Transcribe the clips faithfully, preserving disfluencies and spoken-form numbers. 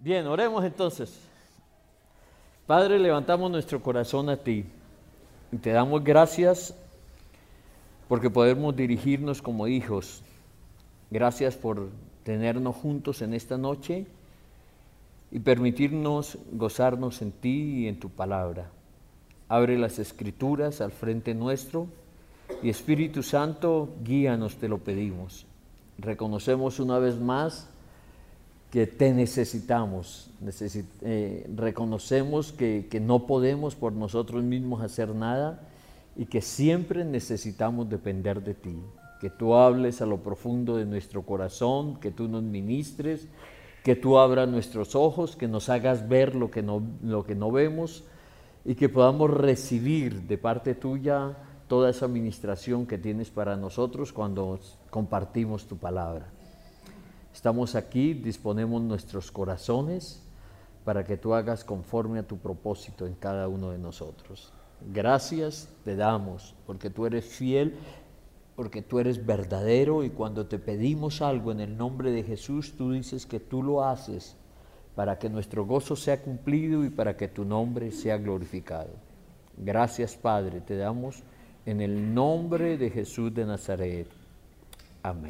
Bien, oremos entonces. Padre, levantamos nuestro corazón a ti y te damos gracias porque podemos dirigirnos como hijos. Gracias por tenernos juntos en esta noche y permitirnos gozarnos en ti y en tu palabra. Abre las Escrituras al frente nuestro y Espíritu Santo, guíanos, te lo pedimos. Reconocemos una vez más que te necesitamos, Necesit eh, reconocemos que, que no podemos por nosotros mismos hacer nada y que siempre necesitamos depender de ti, que tú hables a lo profundo de nuestro corazón, que tú nos ministres, que tú abras nuestros ojos, que nos hagas ver lo que no, lo que no vemos y que podamos recibir de parte tuya toda esa administración que tienes para nosotros cuando compartimos tu palabra. Estamos aquí, disponemos nuestros corazones para que tú hagas conforme a tu propósito en cada uno de nosotros. Gracias te damos porque tú eres fiel, porque tú eres verdadero y cuando te pedimos algo en el nombre de Jesús, tú dices que tú lo haces para que nuestro gozo sea cumplido y para que tu nombre sea glorificado. Gracias, Padre, te damos en el nombre de Jesús de Nazaret. Amén.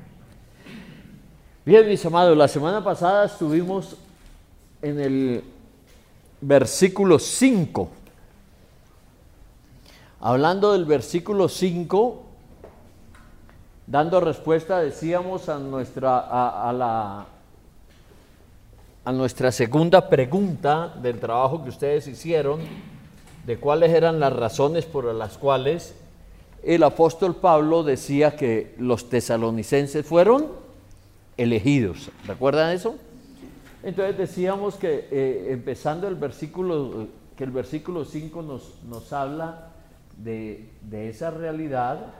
Bien, mis amados, la semana pasada estuvimos en el versículo cinco. Hablando del versículo cinco, dando respuesta, decíamos, a nuestra, a, a la, a nuestra segunda pregunta del trabajo que ustedes hicieron, de cuáles eran las razones por las cuales el apóstol Pablo decía que los tesalonicenses fueron elegidos. ¿Recuerdan eso? Entonces decíamos que eh, empezando el versículo, que el versículo cinco nos, nos habla de, de esa realidad,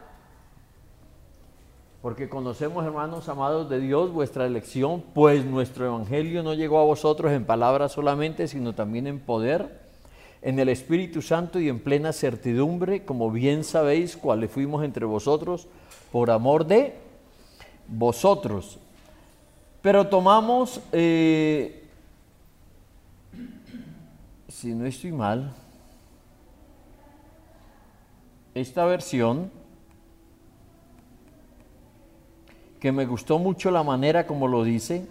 porque conocemos, hermanos amados de Dios, vuestra elección, pues nuestro evangelio no llegó a vosotros en palabras solamente, sino también en poder, en el Espíritu Santo y en plena certidumbre, como bien sabéis cuáles fuimos entre vosotros, por amor de vosotros. Pero tomamos, eh, si no estoy mal, esta versión, que me gustó mucho la manera como lo dice,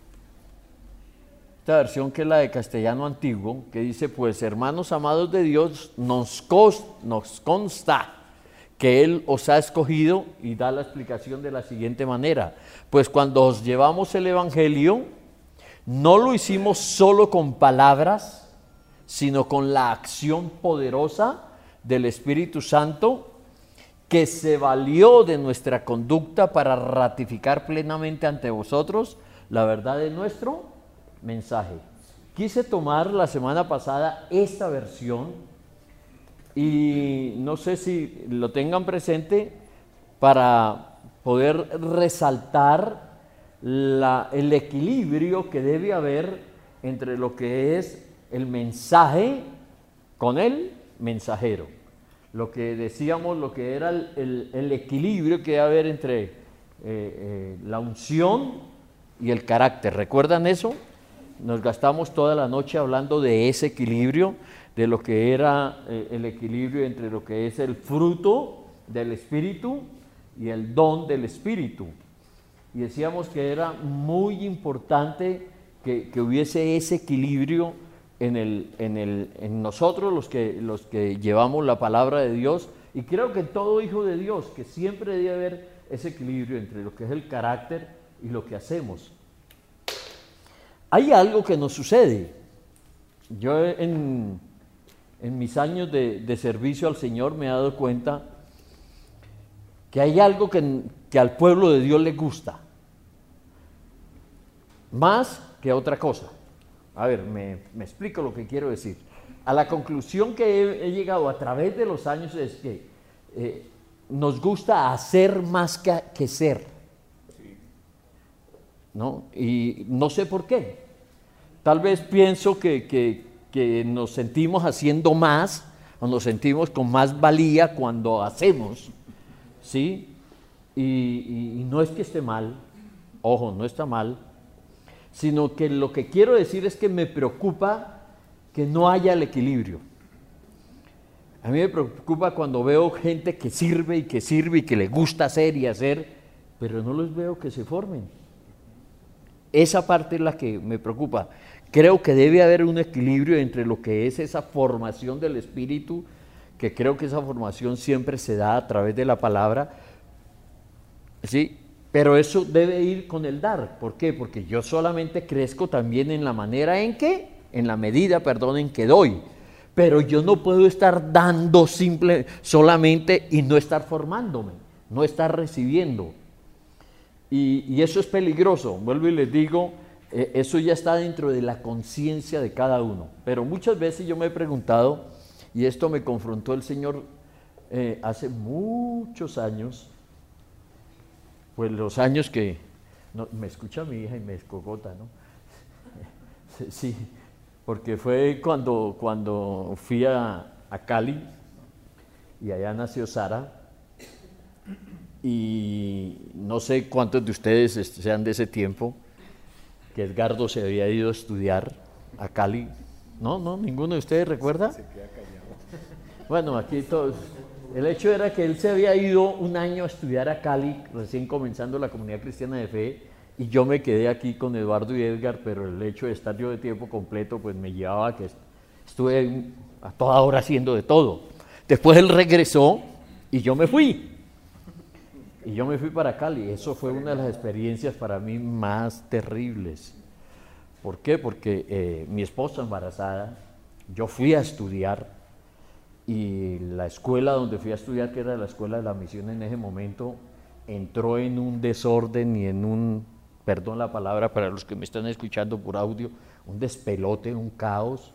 esta versión que es la de castellano antiguo, que dice, pues hermanos amados de Dios, nos, cos, nos consta que Él os ha escogido, y da la explicación de la siguiente manera, pues cuando os llevamos el Evangelio, no lo hicimos solo con palabras, sino con la acción poderosa del Espíritu Santo, que se valió de nuestra conducta para ratificar plenamente ante vosotros la verdad de nuestro mensaje. Quise tomar la semana pasada esta versión, y no sé si lo tengan presente para poder resaltar la, el equilibrio que debe haber entre lo que es el mensaje con el mensajero. Lo que decíamos, lo que era el, el, el equilibrio que debe haber entre eh, eh, la unción y el carácter. ¿Recuerdan eso? Nos gastamos toda la noche hablando de ese equilibrio, de lo que era eh, el equilibrio entre lo que es el fruto del Espíritu y el don del Espíritu. Y decíamos que era muy importante que, que hubiese ese equilibrio en, el, en, el, en nosotros, los que, los que llevamos la palabra de Dios, y creo que todo hijo de Dios, que siempre debe haber ese equilibrio entre lo que es el carácter y lo que hacemos. Hay algo que nos sucede. Yo en... En mis años de, de servicio al Señor me he dado cuenta que hay algo que, que al pueblo de Dios le gusta, más que otra cosa. A ver, me, me explico lo que quiero decir. A la conclusión que he, he llegado a través de los años es que eh, nos gusta hacer más que, que ser, ¿no? Y no sé por qué. Tal vez pienso que... que que nos sentimos haciendo más, o nos sentimos con más valía cuando hacemos, ¿sí? Y, y, y no es que esté mal, ojo, no está mal, sino que lo que quiero decir es que me preocupa que no haya el equilibrio. A mí me preocupa cuando veo gente que sirve y que sirve y que le gusta hacer y hacer, pero no los veo que se formen. Esa parte es la que me preocupa. Creo que debe haber un equilibrio entre lo que es esa formación del espíritu, que creo que esa formación siempre se da a través de la palabra, ¿sí? Pero eso debe ir con el dar. ¿Por qué? Porque yo solamente crezco también en la manera en que, en la medida, perdón, en que doy. Pero yo no puedo estar dando simple, solamente y no estar formándome, no estar recibiendo. Y, y eso es peligroso. Vuelvo y les digo, eh, eso ya está dentro de la conciencia de cada uno. Pero muchas veces yo me he preguntado, y esto me confrontó el Señor eh, hace muchos años, pues los años que, no, me escucha mi hija y me escogota, ¿no? Sí, porque fue cuando, cuando fui a, a Cali y allá nació Sara, y no sé cuántos de ustedes sean de ese tiempo, que Edgardo se había ido a estudiar a Cali. No, no, ninguno de ustedes recuerda. Se queda callado. Bueno, aquí todos. El hecho era que él se había ido un año a estudiar a Cali, recién comenzando la Comunidad Cristiana de Fe, y yo me quedé aquí con Eduardo y Edgar, pero el hecho de estar yo de tiempo completo pues me llevaba a que estuve a toda hora haciendo de todo. Después él regresó y yo me fui. Y yo me fui para Cali. Eso fue una de las experiencias para mí más terribles. ¿Por qué? Porque eh, mi esposa embarazada, yo fui a estudiar, y la escuela donde fui a estudiar, que era la escuela de la misión en ese momento, entró en un desorden y en un, perdón la palabra para los que me están escuchando por audio, un despelote, un caos.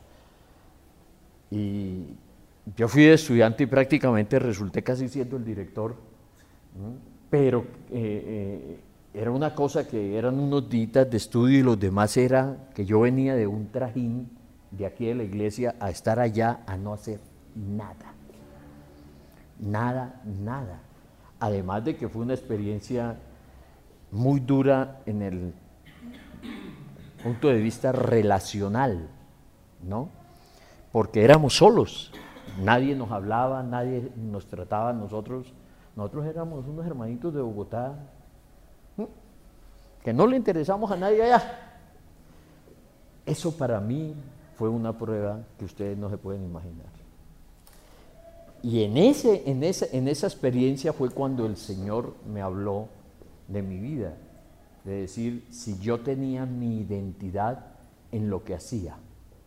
Y yo fui de estudiante y prácticamente resulté casi siendo el director, ¿no? Pero eh, eh, era una cosa que eran unos días de estudio y los demás era que yo venía de un trajín de aquí de la iglesia a estar allá a no hacer nada, nada, nada. Además de que fue una experiencia muy dura en el punto de vista relacional, ¿no? Porque éramos solos, nadie nos hablaba, nadie nos trataba a nosotros. Nosotros éramos unos hermanitos de Bogotá, que no le interesamos a nadie allá. Eso para mí fue una prueba que ustedes no se pueden imaginar. Y en, ese, en, ese, en esa experiencia fue cuando el Señor me habló de mi vida, de decir si yo tenía mi identidad en lo que hacía,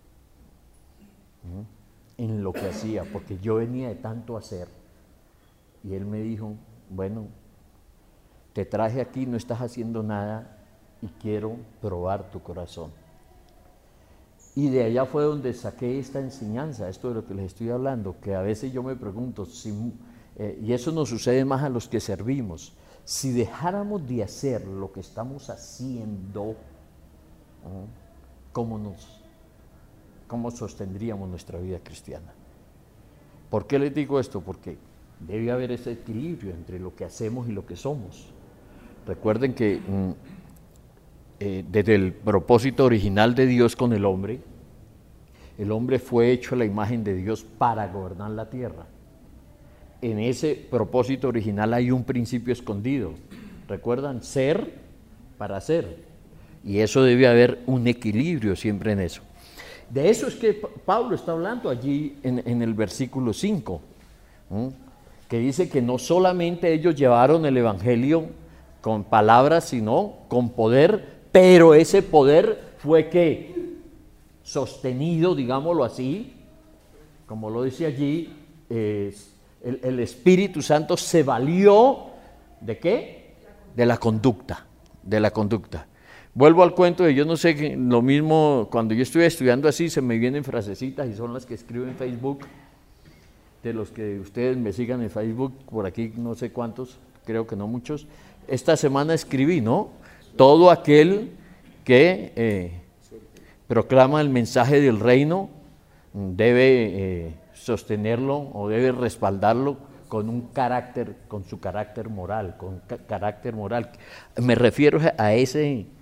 ¿Mm? en lo que hacía, porque yo venía de tanto hacer. Y Él me dijo, bueno, te traje aquí, no estás haciendo nada y quiero probar tu corazón. Y de allá fue donde saqué esta enseñanza, esto de lo que les estoy hablando, que a veces yo me pregunto, si, eh, y eso nos sucede más a los que servimos, si dejáramos de hacer lo que estamos haciendo, ¿eh? ¿cómo nos, cómo sostendríamos nuestra vida cristiana? ¿Por qué les digo esto? Porque debe haber ese equilibrio entre lo que hacemos y lo que somos. Recuerden que mm, eh, desde el propósito original de Dios con el hombre, el hombre fue hecho a la imagen de Dios para gobernar la tierra. En ese propósito original hay un principio escondido. ¿Recuerdan? Ser para ser. Y eso debe haber un equilibrio siempre en eso. De eso es que Pablo está hablando allí en, en el versículo cinco. ¿Mm? Que dice que no solamente ellos llevaron el evangelio con palabras, sino con poder, pero ese poder fue que sostenido, digámoslo así, como lo dice allí, eh, el, el Espíritu Santo se valió ¿de qué? De la conducta, de la conducta. Vuelvo al cuento de yo no sé, que lo mismo cuando yo estuve estudiando así, se me vienen frasecitas y son las que escribo en Facebook. De los que ustedes me sigan en Facebook, por aquí no sé cuántos, creo que no muchos. Esta semana escribí, ¿no? Todo aquel que eh, proclama el mensaje del reino debe eh, sostenerlo o debe respaldarlo con un carácter, con su carácter moral, con ca- carácter moral. Me refiero a ese,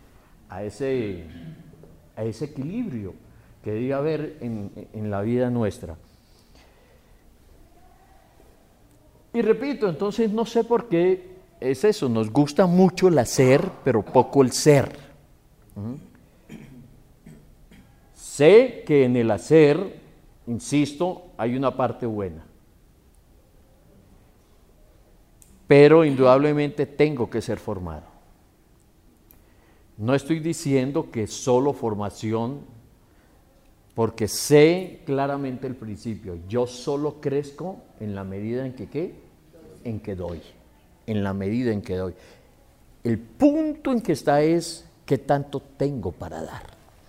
a ese, a ese equilibrio que debe haber en, en la vida nuestra. Y repito, entonces no sé por qué es eso, nos gusta mucho el hacer, pero poco el ser. ¿Mm? Sé que en el hacer, insisto, hay una parte buena. Pero indudablemente tengo que ser formado. No estoy diciendo que solo formación, porque sé claramente el principio. Yo solo crezco en la medida en que ¿qué? En que doy. En la medida en que doy. El punto en que está es qué tanto tengo para dar.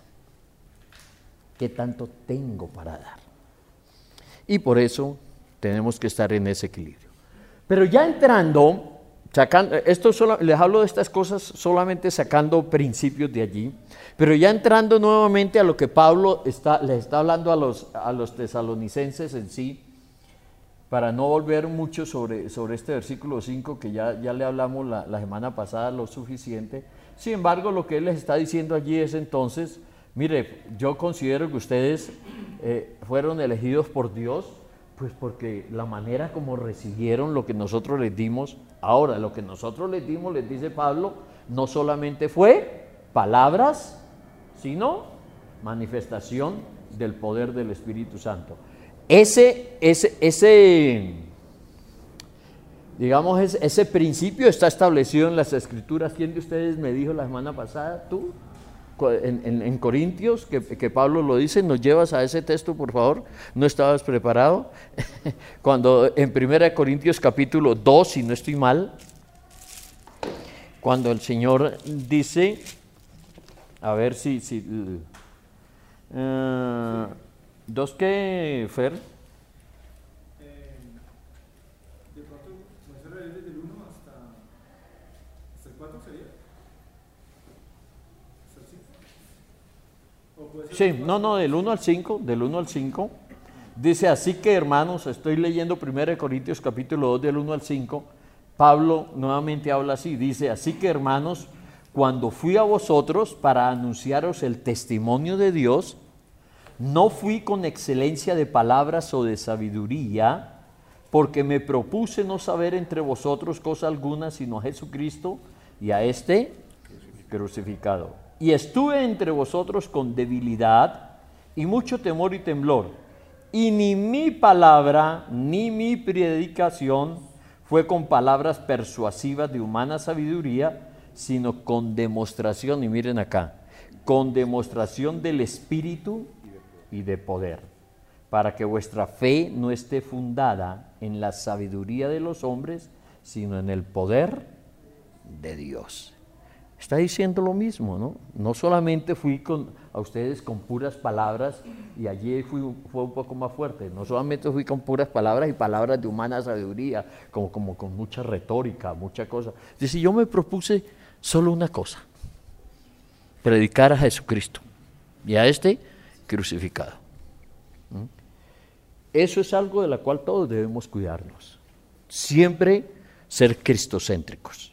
¿Qué tanto tengo para dar? Y por eso tenemos que estar en ese equilibrio. Pero ya entrando, sacando, esto solo, les hablo de estas cosas solamente sacando principios de allí, pero ya entrando nuevamente a lo que Pablo está, les está hablando a los, a los tesalonicenses en sí, para no volver mucho sobre, sobre este versículo cinco, que ya, ya le hablamos la, la semana pasada lo suficiente. Sin embargo, lo que él les está diciendo allí es entonces, mire, yo considero que ustedes eh, fueron elegidos por Dios, pues porque la manera como recibieron lo que nosotros les dimos, ahora lo que nosotros les dimos, les dice Pablo, no solamente fue palabras, sino manifestación del poder del Espíritu Santo. Ese, ese, ese, digamos, ese, ese principio está establecido en las Escrituras. ¿Quién de ustedes me dijo la semana pasada? ¿Tú? En, en, en Corintios, que, que Pablo lo dice, ¿nos llevas a ese texto, por favor? ¿No estabas preparado? Cuando en primera Corintios capítulo dos, si no estoy mal, cuando el Señor dice, a ver si, si uh, ¿dos qué, Fer? Eh, de pronto, comenzar a leer desde el uno hasta, hasta el cuatro, ¿sería? ¿Hasta el cinco? ¿O puede ser Sí, no, no, del uno al cinco, del uno al cinco. Dice, así que hermanos, estoy leyendo primera Corintios capítulo dos del uno al cinco. Pablo nuevamente habla así, dice, así que hermanos, cuando fui a vosotros para anunciaros el testimonio de Dios, no fui con excelencia de palabras o de sabiduría, porque me propuse no saber entre vosotros cosa alguna, sino a Jesucristo y a este crucificado. Y estuve entre vosotros con debilidad y mucho temor y temblor, y ni mi palabra ni mi predicación fue con palabras persuasivas de humana sabiduría, sino con demostración, y miren acá, con demostración del Espíritu y de poder, para que vuestra fe no esté fundada en la sabiduría de los hombres, sino en el poder de Dios. Está diciendo lo mismo, ¿no? No solamente fui con, a ustedes con puras palabras, y allí fui, fue un poco más fuerte, no solamente fui con puras palabras y palabras de humana sabiduría, como, como con mucha retórica, mucha cosa. Dice, yo me propuse solo una cosa, predicar a Jesucristo y a este crucificado. ¿Mm? Eso es algo de la cual todos debemos cuidarnos. Siempre ser cristocéntricos.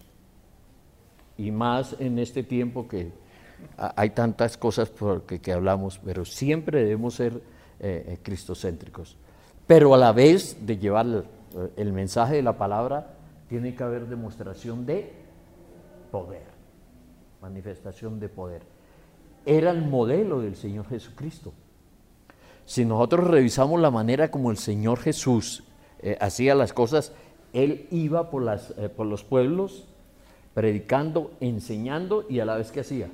Y más en este tiempo que hay tantas cosas por que, que hablamos, pero siempre debemos ser eh, cristocéntricos. Pero a la vez de llevar el, el mensaje de la palabra, tiene que haber demostración de poder, manifestación de poder. Era el modelo del Señor Jesucristo. Si nosotros revisamos la manera como el Señor Jesús eh, hacía las cosas, Él iba por, las, eh, por los pueblos, predicando, enseñando, y a la vez que hacía,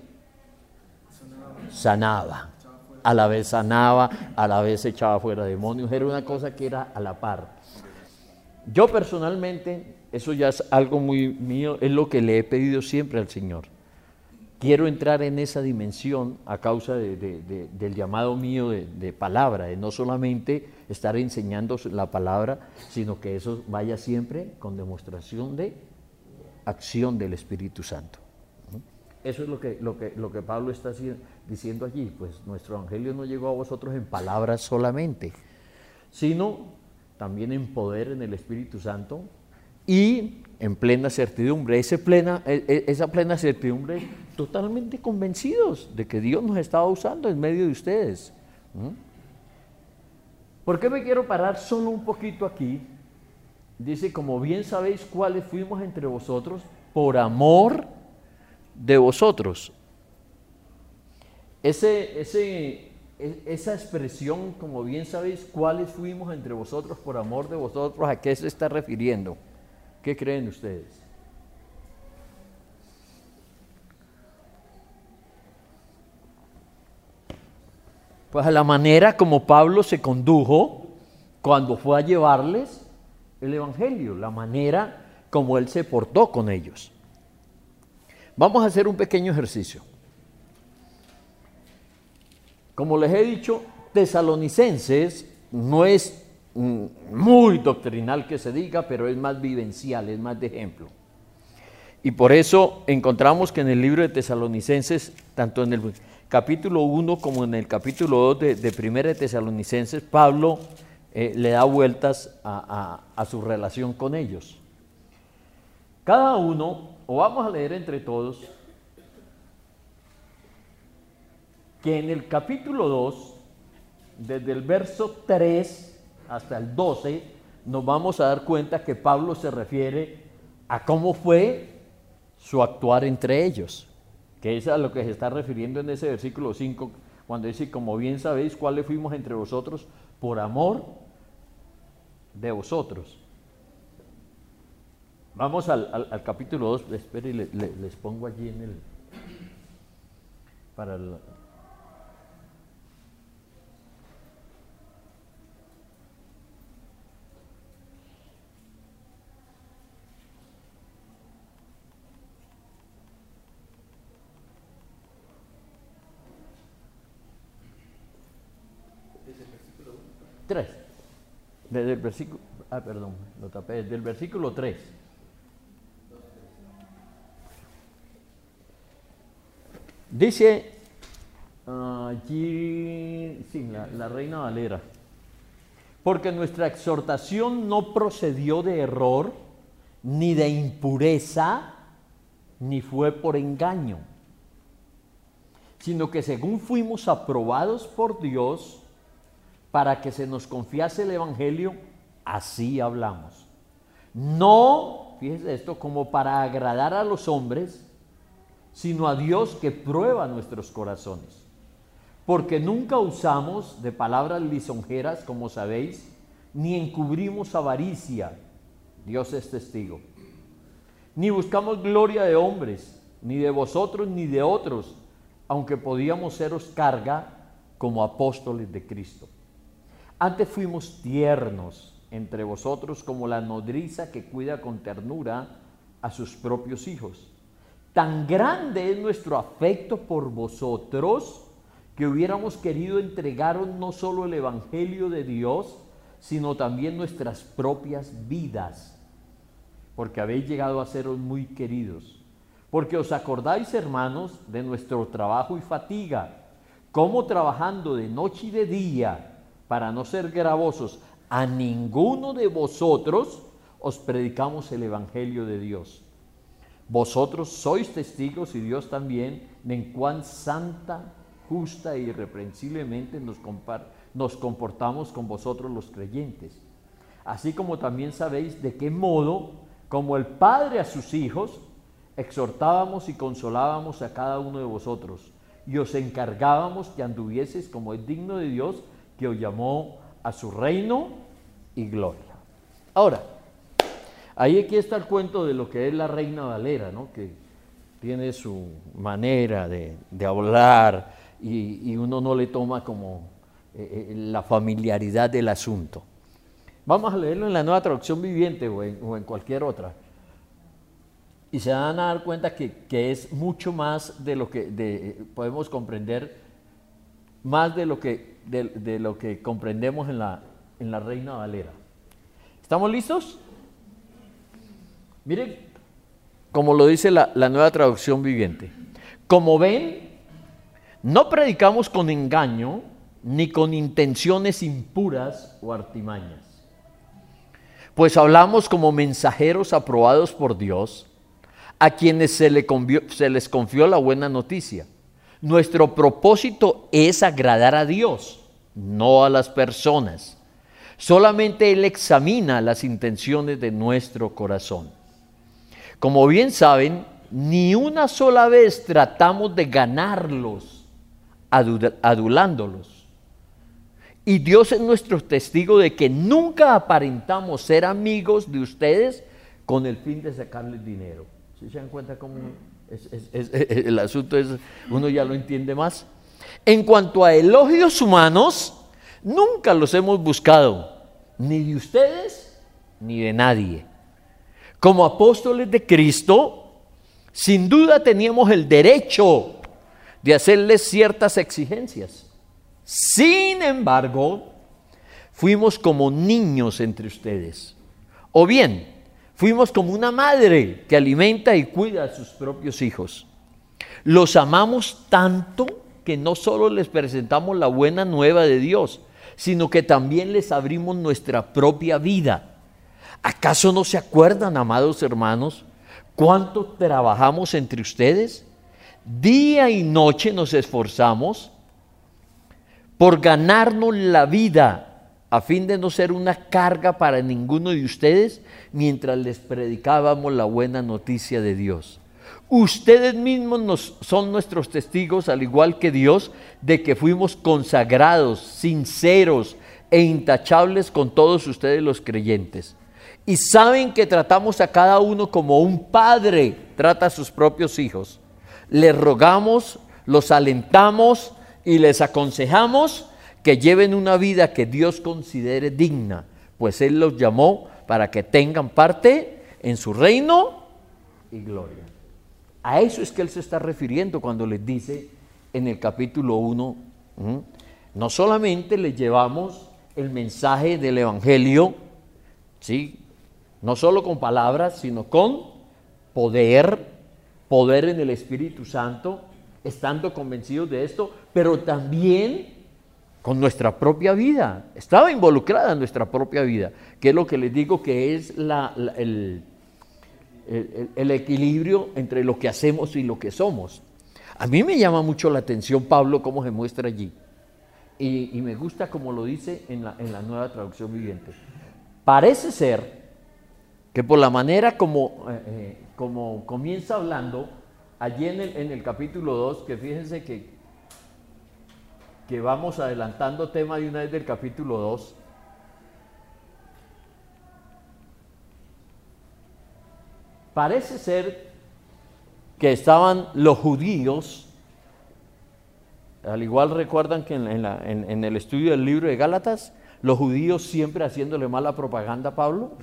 sanaba, a la vez sanaba, a la vez echaba fuera demonios. Era una cosa que era a la par. Yo personalmente, eso ya es algo muy mío, es lo que le he pedido siempre al Señor. Quiero entrar en esa dimensión a causa de, de, de, del llamado mío de, de palabra, de no solamente estar enseñando la palabra, sino que eso vaya siempre con demostración de acción del Espíritu Santo. Eso es lo que, lo que, lo que Pablo está diciendo allí. Pues nuestro evangelio no llegó a vosotros en palabras solamente, sino también en poder, en el Espíritu Santo, y en plena certidumbre, ese plena, esa plena certidumbre, totalmente convencidos de que Dios nos estaba usando en medio de ustedes. ¿Mm? ¿Por qué me quiero parar solo un poquito aquí? Dice, como bien sabéis cuáles fuimos entre vosotros, por amor de vosotros. Ese, ese, esa expresión, como bien sabéis cuáles fuimos entre vosotros, por amor de vosotros, ¿a qué se está refiriendo? ¿Qué creen ustedes? Pues a la manera como Pablo se condujo cuando fue a llevarles el Evangelio, la manera como él se portó con ellos. Vamos a hacer un pequeño ejercicio. Como les he dicho, Tesalonicenses no es muy doctrinal que se diga, pero es más vivencial, es más de ejemplo. Y por eso encontramos que en el libro de Tesalonicenses, tanto en el capítulo uno como en el capítulo dos de, de Primera de Tesalonicenses, Pablo eh, le da vueltas a, a, a su relación con ellos. Cada uno, o vamos a leer entre todos, que en el capítulo dos, desde el verso tres hasta el doce, nos vamos a dar cuenta que Pablo se refiere a cómo fue su actuar entre ellos, que es a lo que se está refiriendo en ese versículo cinco, cuando dice, como bien sabéis cuáles fuimos entre vosotros, por amor de vosotros. Vamos al, al, al capítulo dos, espere y le, le, les pongo allí en el, para el... tres, desde el versículo, ah, perdón, lo tapé, desde el versículo tres. Dice uh, allí, sí, la, la Reina Valera, porque nuestra exhortación no procedió de error, ni de impureza, ni fue por engaño, sino que según fuimos aprobados por Dios, para que se nos confiase el Evangelio, así hablamos. No, fíjese esto, como para agradar a los hombres, sino a Dios que prueba nuestros corazones. Porque nunca usamos de palabras lisonjeras, como sabéis, ni encubrimos avaricia, Dios es testigo. Ni buscamos gloria de hombres, ni de vosotros, ni de otros, aunque podíamos seros carga como apóstoles de Cristo. Antes fuimos tiernos entre vosotros como la nodriza que cuida con ternura a sus propios hijos. Tan grande es nuestro afecto por vosotros que hubiéramos querido entregaros no solo el Evangelio de Dios, sino también nuestras propias vidas, porque habéis llegado a seros muy queridos. Porque os acordáis, hermanos, de nuestro trabajo y fatiga, cómo trabajando de noche y de día, para no ser gravosos, a ninguno de vosotros os predicamos el Evangelio de Dios. Vosotros sois testigos, y Dios también, de en cuán santa, justa e irreprensiblemente nos, nos comportamos con vosotros los creyentes. Así como también sabéis de qué modo, como el Padre a sus hijos, exhortábamos y consolábamos a cada uno de vosotros, y os encargábamos que anduvieseis como es digno de Dios, que os llamó a su reino y gloria. Ahora, ahí aquí está el cuento de lo que es la Reina Valera, ¿no? Que tiene su manera de, de hablar y, y uno no le toma como eh, la familiaridad del asunto. Vamos a leerlo en la Nueva Traducción Viviente o en, o en cualquier otra. Y se van a dar cuenta que, que es mucho más de lo que de, podemos comprender, más de lo que, de, de lo que comprendemos en la, en la Reina Valera. ¿Estamos listos? Miren, como lo dice la, la Nueva Traducción Viviente. Como ven, no predicamos con engaño, ni con intenciones impuras o artimañas. Pues hablamos como mensajeros aprobados por Dios, a quienes se, le convió, se les confió la buena noticia. Nuestro propósito es agradar a Dios, no a las personas. Solamente Él examina las intenciones de nuestro corazón. Como bien saben, ni una sola vez tratamos de ganarlos, adulándolos. Y Dios es nuestro testigo de que nunca aparentamos ser amigos de ustedes con el fin de sacarles dinero. ¿Sí se dan cuenta cómo es, es, es, es, el asunto es, uno ya lo entiende más? En cuanto a elogios humanos, nunca los hemos buscado, ni de ustedes, ni de nadie. Como apóstoles de Cristo, sin duda teníamos el derecho de hacerles ciertas exigencias. Sin embargo, fuimos como niños entre ustedes. O bien, fuimos como una madre que alimenta y cuida a sus propios hijos. Los amamos tanto que no solo les presentamos la buena nueva de Dios, sino que también les abrimos nuestra propia vida. ¿Acaso no se acuerdan, amados hermanos, cuánto trabajamos entre ustedes? Día y noche nos esforzamos por ganarnos la vida, a fin de no ser una carga para ninguno de ustedes, mientras les predicábamos la buena noticia de Dios. Ustedes mismos nos, son nuestros testigos, al igual que Dios, de que fuimos consagrados, sinceros e intachables con todos ustedes los creyentes. Y saben que tratamos a cada uno como un padre trata a sus propios hijos. Les rogamos, los alentamos y les aconsejamos que lleven una vida que Dios considere digna, pues Él los llamó para que tengan parte en su reino y gloria. A eso es que Él se está refiriendo cuando les dice en el capítulo uno, ¿m? no solamente les llevamos el mensaje del Evangelio, ¿sí? No solo con palabras, sino con poder, poder en el Espíritu Santo, estando convencidos de esto, pero también con nuestra propia vida. Estaba involucrada en nuestra propia vida, que es lo que les digo que es la, la, el, el, el equilibrio entre lo que hacemos y lo que somos. A mí me llama mucho la atención Pablo cómo se muestra allí, y, y me gusta como lo dice en la, en la Nueva Traducción Viviente. Parece ser que por la manera como, eh, como comienza hablando, allí en el, en el capítulo dos, que fíjense que, que vamos adelantando tema de una vez del capítulo dos, parece ser que estaban los judíos, al igual recuerdan que en, en, la, en, en el estudio del libro de Gálatas, los judíos siempre haciéndole mala propaganda a Pablo.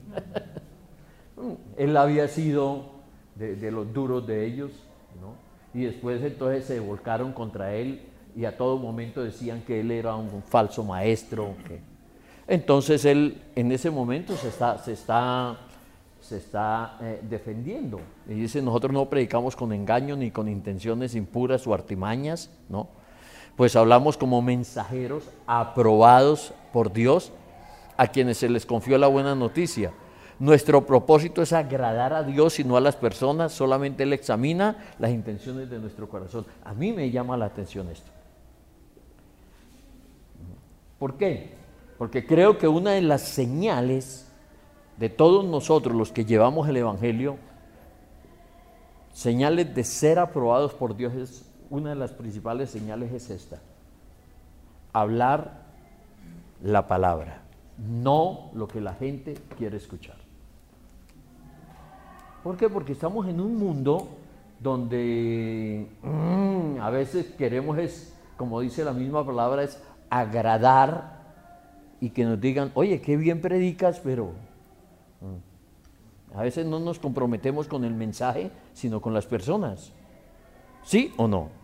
Él había sido de, de los duros de ellos, ¿no? Y después entonces se volcaron contra él y a todo momento decían que él era un falso maestro. Que... Entonces él en ese momento se está, se está, se está eh, defendiendo y dice: nosotros no predicamos con engaño ni con intenciones impuras o artimañas, ¿no? Pues hablamos como mensajeros aprobados por Dios, a quienes se les confió la buena noticia. Nuestro propósito es agradar a Dios y no a las personas, solamente Él examina las intenciones de nuestro corazón. A mí me llama la atención esto. ¿Por qué? Porque creo que una de las señales de todos nosotros los que llevamos el Evangelio, señales de ser aprobados por Dios, es una de las principales señales es esta: hablar la palabra, no lo que la gente quiere escuchar. ¿Por qué? Porque estamos en un mundo donde mmm, a veces queremos, es, como dice la misma palabra, es agradar y que nos digan: oye, qué bien predicas, pero mmm. a veces no nos comprometemos con el mensaje, sino con las personas. ¿Sí o no?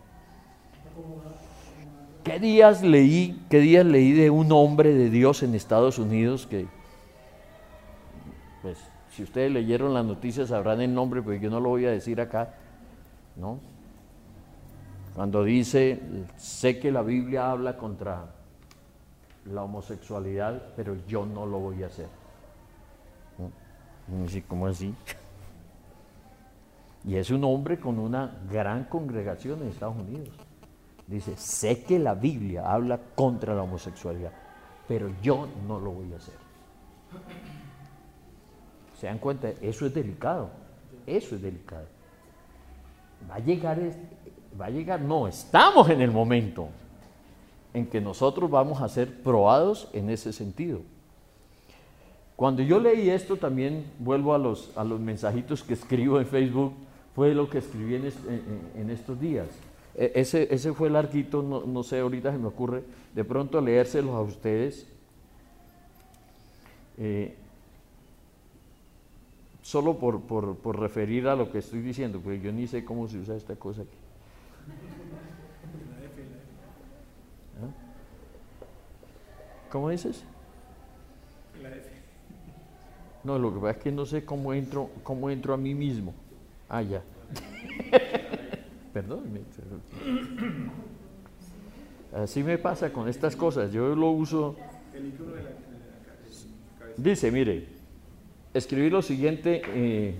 ¿Qué días leí, qué días leí de un hombre de Dios en Estados Unidos que, pues, si ustedes leyeron las noticias sabrán el nombre, pero yo no lo voy a decir acá, ¿no? Cuando dice: sé que la Biblia habla contra la homosexualidad, pero yo no lo voy a hacer. Así, ¿cómo así? Y es un hombre con una gran congregación en Estados Unidos. Dice, sé que la Biblia habla contra la homosexualidad, pero yo no lo voy a hacer. ¿Se dan cuenta? Eso es delicado. Eso es delicado. Va a llegar, va a llegar, no, estamos en el momento en que nosotros vamos a ser probados en ese sentido. Cuando yo leí esto, también vuelvo a los, a los mensajitos que escribo en Facebook, fue lo que escribí en, est, en, en estos días. E, ese, ese fue larguito, no, no sé, ahorita se me ocurre de pronto leérselos a ustedes. Eh, solo por, por, por referir a lo que estoy diciendo, porque yo ni sé cómo se usa esta cosa aquí. ¿Ah? ¿Cómo dices? La F. No, lo que pasa es que no sé cómo entro, cómo entro a mí mismo. Ah, ya. Perdóneme. Así me pasa con estas cosas. Yo lo uso. El icono de la, de la cabeza. Dice, mire, escribí lo siguiente eh,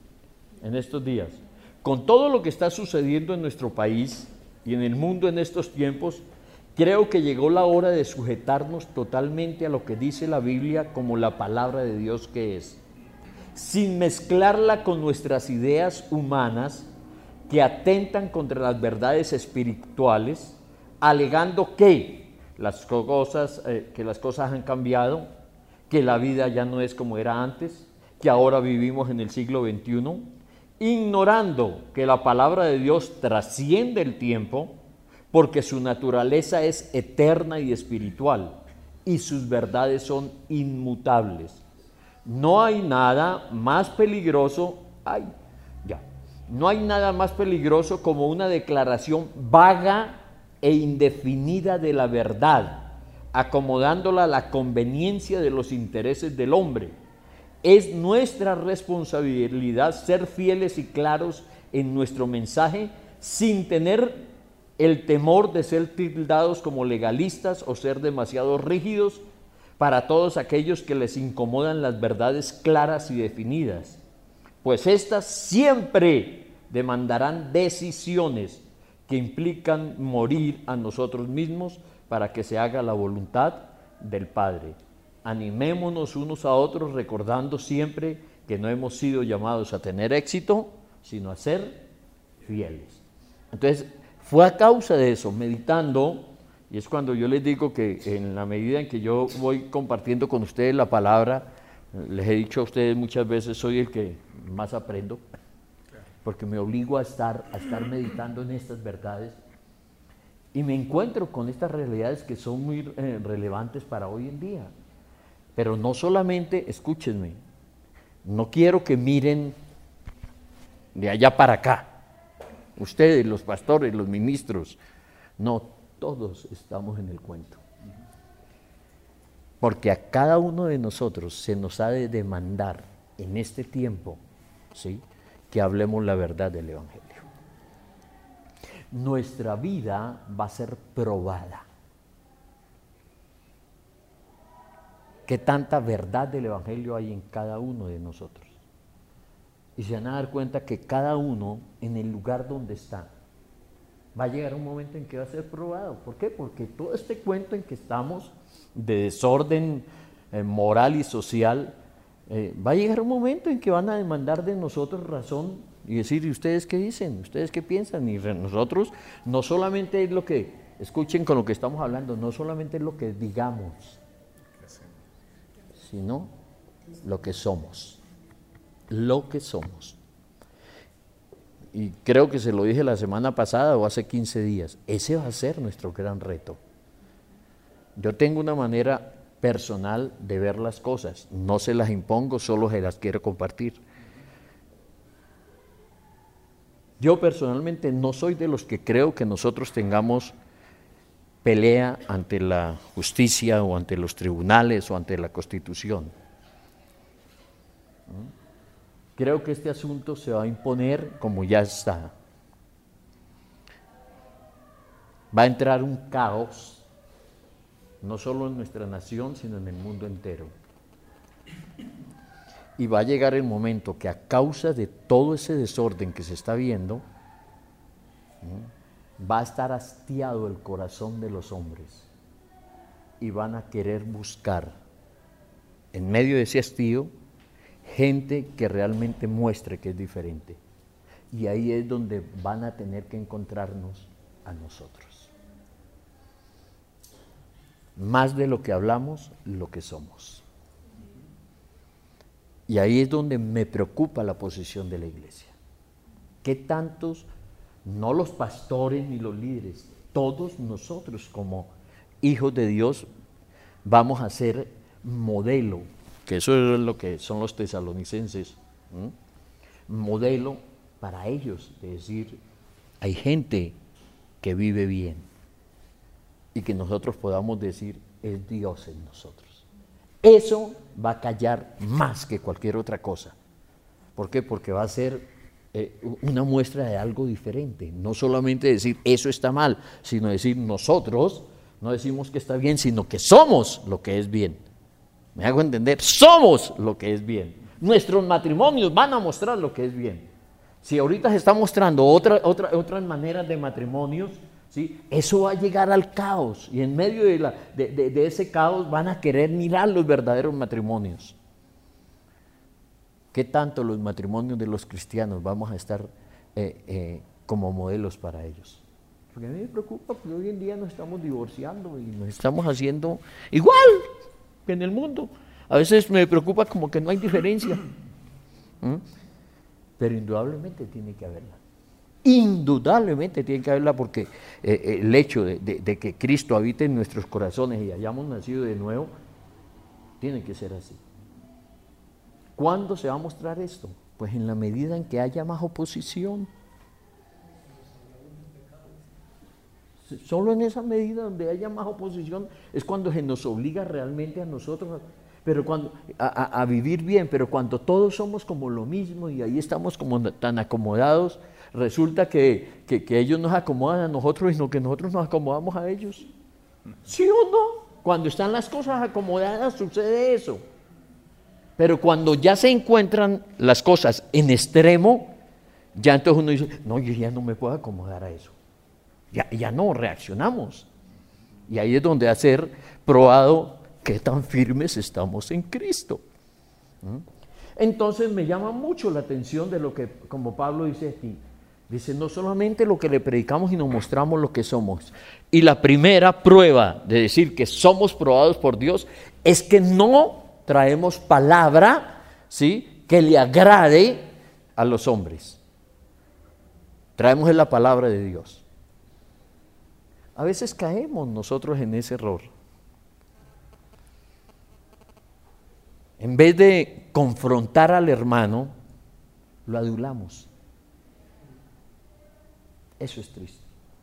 en estos días. Con todo lo que está sucediendo en nuestro país y en el mundo en estos tiempos, creo que llegó la hora de sujetarnos totalmente a lo que dice la Biblia como la palabra de Dios que es, sin mezclarla con nuestras ideas humanas que atentan contra las verdades espirituales, alegando que las cosas, eh, que las cosas han cambiado, que la vida ya no es como era antes, que ahora vivimos en el siglo veintiuno, ignorando que la palabra de Dios trasciende el tiempo, porque su naturaleza es eterna y espiritual, y sus verdades son inmutables. No hay nada más peligroso, ay, ya, no hay nada más peligroso como una declaración vaga e indefinida de la verdad, acomodándola a la conveniencia de los intereses del hombre. Es nuestra responsabilidad ser fieles y claros en nuestro mensaje sin tener el temor de ser tildados como legalistas o ser demasiado rígidos para todos aquellos que les incomodan las verdades claras y definidas, pues éstas siempre demandarán decisiones que implican morir a nosotros mismos para que se haga la voluntad del Padre. Animémonos unos a otros recordando siempre que no hemos sido llamados a tener éxito, sino a ser fieles. Entonces, fue a causa de eso, meditando, y es cuando yo les digo que en la medida en que yo voy compartiendo con ustedes la palabra, les he dicho a ustedes muchas veces, soy el que más aprendo, porque me obligo a estar, a estar meditando en estas verdades, y me encuentro con estas realidades que son muy eh, relevantes para hoy en día. Pero no solamente, escúchenme, no quiero que miren de allá para acá, ustedes, los pastores, los ministros, no, todos estamos en el cuento. Porque a cada uno de nosotros se nos ha de demandar en este tiempo, ¿sí?, que hablemos la verdad del Evangelio. Nuestra vida va a ser probada. ¿Qué tanta verdad del Evangelio hay en cada uno de nosotros? Y se van a dar cuenta que cada uno en el lugar donde está va a llegar un momento en que va a ser probado. ¿Por qué? Porque todo este cuento en que estamos de desorden eh, moral y social, eh, va a llegar un momento en que van a demandar de nosotros razón y decir, ¿y ustedes qué dicen? ¿Ustedes qué piensan? Y nosotros no solamente es lo que, escuchen con lo que estamos hablando, no solamente es lo que digamos, sino lo que somos. Lo que somos. Y creo que se lo dije la semana pasada o hace quince días, ese va a ser nuestro gran reto. Yo tengo una manera personal de ver las cosas, no se las impongo, solo se las quiero compartir. Yo personalmente no soy de los que creo que nosotros tengamos pelea ante la justicia o ante los tribunales o ante la Constitución. Creo que este asunto se va a imponer como ya está. Va a entrar un caos, no solo en nuestra nación, sino en el mundo entero. Y va a llegar el momento que a causa de todo ese desorden que se está viendo, ¿sí?, va a estar hastiado el corazón de los hombres y van a querer buscar en medio de ese hastío gente que realmente muestre que es diferente. Y ahí es donde van a tener que encontrarnos a nosotros. Más de lo que hablamos, lo que somos. Y ahí es donde me preocupa la posición de la iglesia. ¿Qué tantos, no los pastores ni los líderes, todos nosotros como hijos de Dios vamos a ser modelo, que eso es lo que son los tesalonicenses, ¿m? modelo para ellos, de decir, hay gente que vive bien y que nosotros podamos decir, es Dios en nosotros. Eso va a callar más que cualquier otra cosa. ¿Por qué? Porque va a ser eh, una muestra de algo diferente. No solamente decir eso está mal, sino decir nosotros no decimos que está bien, sino que somos lo que es bien. ¿Me hago entender? Somos lo que es bien. Nuestros matrimonios van a mostrar lo que es bien. Si ahorita se está mostrando otra, otra, otras maneras de matrimonios, ¿sí?, eso va a llegar al caos. Y en medio de, la, de, de, de ese caos van a querer mirar los verdaderos matrimonios. ¿Qué tanto los matrimonios de los cristianos vamos a estar eh, eh, como modelos para ellos? Porque a mí me preocupa porque hoy en día nos estamos divorciando y nos estamos haciendo igual que en el mundo. A veces me preocupa como que no hay diferencia. ¿Mm? Pero indudablemente tiene que haberla. Indudablemente tiene que haberla porque eh, el hecho de, de, de que Cristo habite en nuestros corazones y hayamos nacido de nuevo, tiene que ser así. ¿Cuándo se va a mostrar esto? Pues en la medida en que haya más oposición. Solo en esa medida donde haya más oposición es cuando se nos obliga realmente a nosotros pero cuando, a, a, a vivir bien, pero cuando todos somos como lo mismo y ahí estamos como tan acomodados, resulta que, que, que ellos nos acomodan a nosotros y no que nosotros nos acomodamos a ellos. ¿Sí o no? Cuando están las cosas acomodadas sucede eso. Pero cuando ya se encuentran las cosas en extremo, ya entonces uno dice, no, yo ya no me puedo acomodar a eso. Ya, ya no, reaccionamos. Y ahí es donde ha de ser probado qué tan firmes estamos en Cristo. ¿Mm? Entonces me llama mucho la atención de lo que, como Pablo dice aquí, dice, no solamente lo que le predicamos y nos mostramos lo que somos. Y la primera prueba de decir que somos probados por Dios es que no traemos palabra, ¿sí?, que le agrade a los hombres. Traemos la palabra de Dios. A veces caemos nosotros en ese error. En vez de confrontar al hermano, lo adulamos. Eso es triste.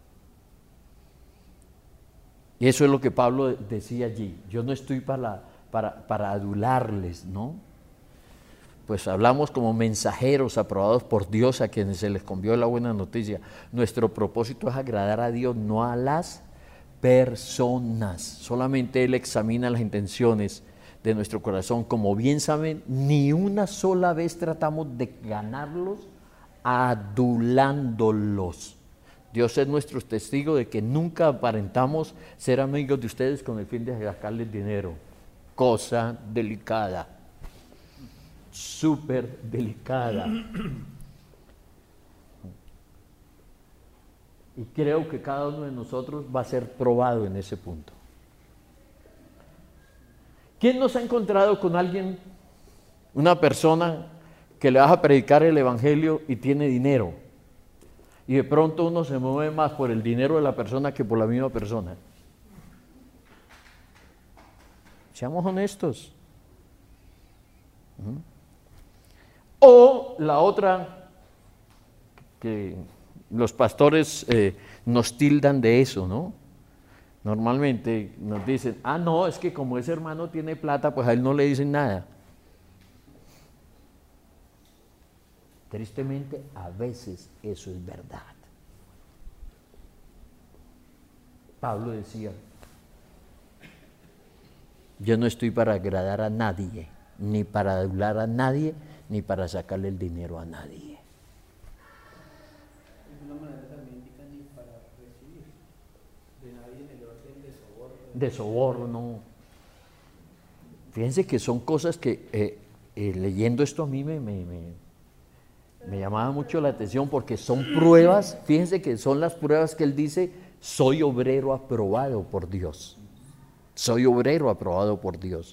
Y eso es lo que Pablo decía allí. Yo no estoy para, para, para adularles, ¿no? Pues hablamos como mensajeros aprobados por Dios a quienes se les confió la buena noticia. Nuestro propósito es agradar a Dios, no a las personas. Solamente Él examina las intenciones de nuestro corazón. Como bien saben, ni una sola vez tratamos de ganarlos adulándolos. Dios es nuestro testigo de que nunca aparentamos ser amigos de ustedes con el fin de sacarles dinero. Cosa delicada. Súper delicada. Y creo que cada uno de nosotros va a ser probado en ese punto. ¿Quién nos ha encontrado con alguien, una persona que le vas a predicar el evangelio y tiene dinero? Y de pronto uno se mueve más por el dinero de la persona que por la misma persona. Seamos honestos. ¿Mm? O la otra, que los pastores eh, nos tildan de eso, ¿no? Normalmente nos dicen, ah, no, es que como ese hermano tiene plata, pues a él no le dicen nada. Tristemente, a veces eso es verdad. Pablo decía, yo no estoy para agradar a nadie, ni para adular a nadie, ni para sacarle el dinero a nadie. De una manera también indica ni para recibir de nadie en el orden de soborno. De soborno. Fíjense que son cosas que eh, eh, leyendo esto a mí me, me, me, me llamaba mucho la atención porque son pruebas, fíjense que son las pruebas que él dice, soy obrero aprobado por Dios. Soy obrero aprobado por Dios.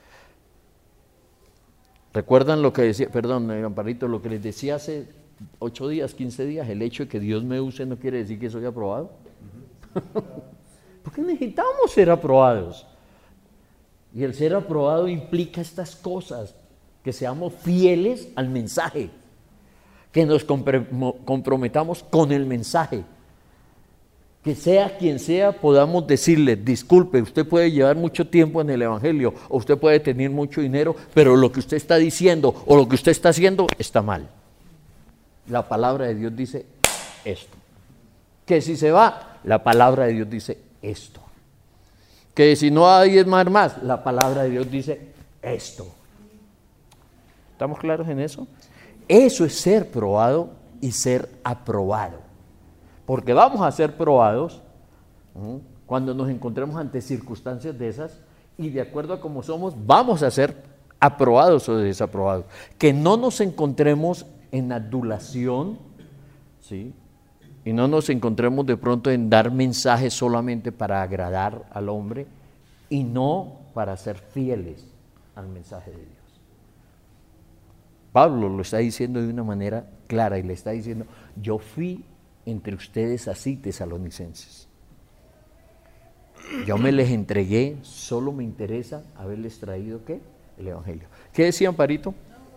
¿Recuerdan lo que decía, perdón, Amparito, lo que les decía hace ocho días, quince días? El hecho de que Dios me use no quiere decir que soy aprobado. Uh-huh. Porque necesitamos ser aprobados. Y el ser aprobado implica estas cosas, que seamos fieles al mensaje, que nos comprometamos con el mensaje, que sea quien sea podamos decirle, disculpe, usted puede llevar mucho tiempo en el evangelio, o usted puede tener mucho dinero, pero lo que usted está diciendo o lo que usted está haciendo está mal. La palabra de Dios dice esto. Que si se va, la palabra de Dios dice esto. Que si no hay diezmar más, la palabra de Dios dice esto. ¿Estamos claros en eso? Eso es ser probado y ser aprobado. Porque vamos a ser probados ¿no? cuando nos encontremos ante circunstancias de esas y de acuerdo a cómo somos, vamos a ser aprobados o desaprobados. Que no nos encontremos en adulación, ¿sí? Y no nos encontremos de pronto en dar mensajes solamente para agradar al hombre y no para ser fieles al mensaje de Dios. Pablo lo está diciendo de una manera clara y le está diciendo, yo fui entre ustedes así, tesalonicenses. Yo me les entregué, solo me interesa haberles traído, ¿qué? El evangelio. ¿Qué decía Amparito?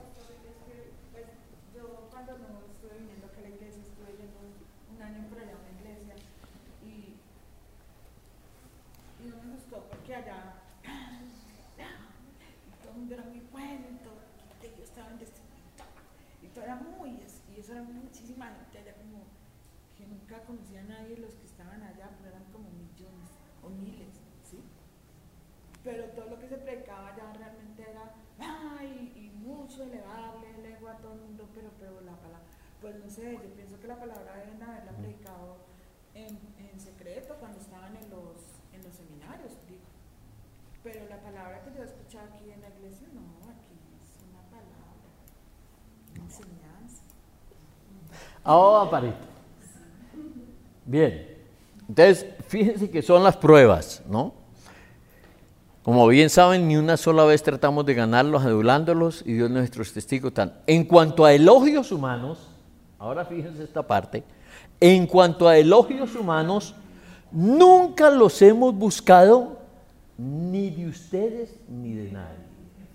Conocía a nadie, los que estaban allá, pero eran como millones o miles, ¿sí? Pero todo lo que se predicaba allá realmente era, ay, y mucho elevarle el ego a todo el mundo, pero, pero la palabra, pues no sé, yo pienso que la palabra deben haberla predicado en, en secreto cuando estaban en los, en los seminarios, digo. Pero la palabra que yo he escuchado aquí en la iglesia, no, aquí es una palabra, enseñanza. Ahora, Amparito. Bien, entonces fíjense que son las pruebas, ¿no? Como bien saben, ni una sola vez tratamos de ganarlos adulándolos y Dios es nuestro testigo. En cuanto a elogios humanos, ahora fíjense esta parte, en cuanto a elogios humanos, nunca los hemos buscado ni de ustedes ni de nadie.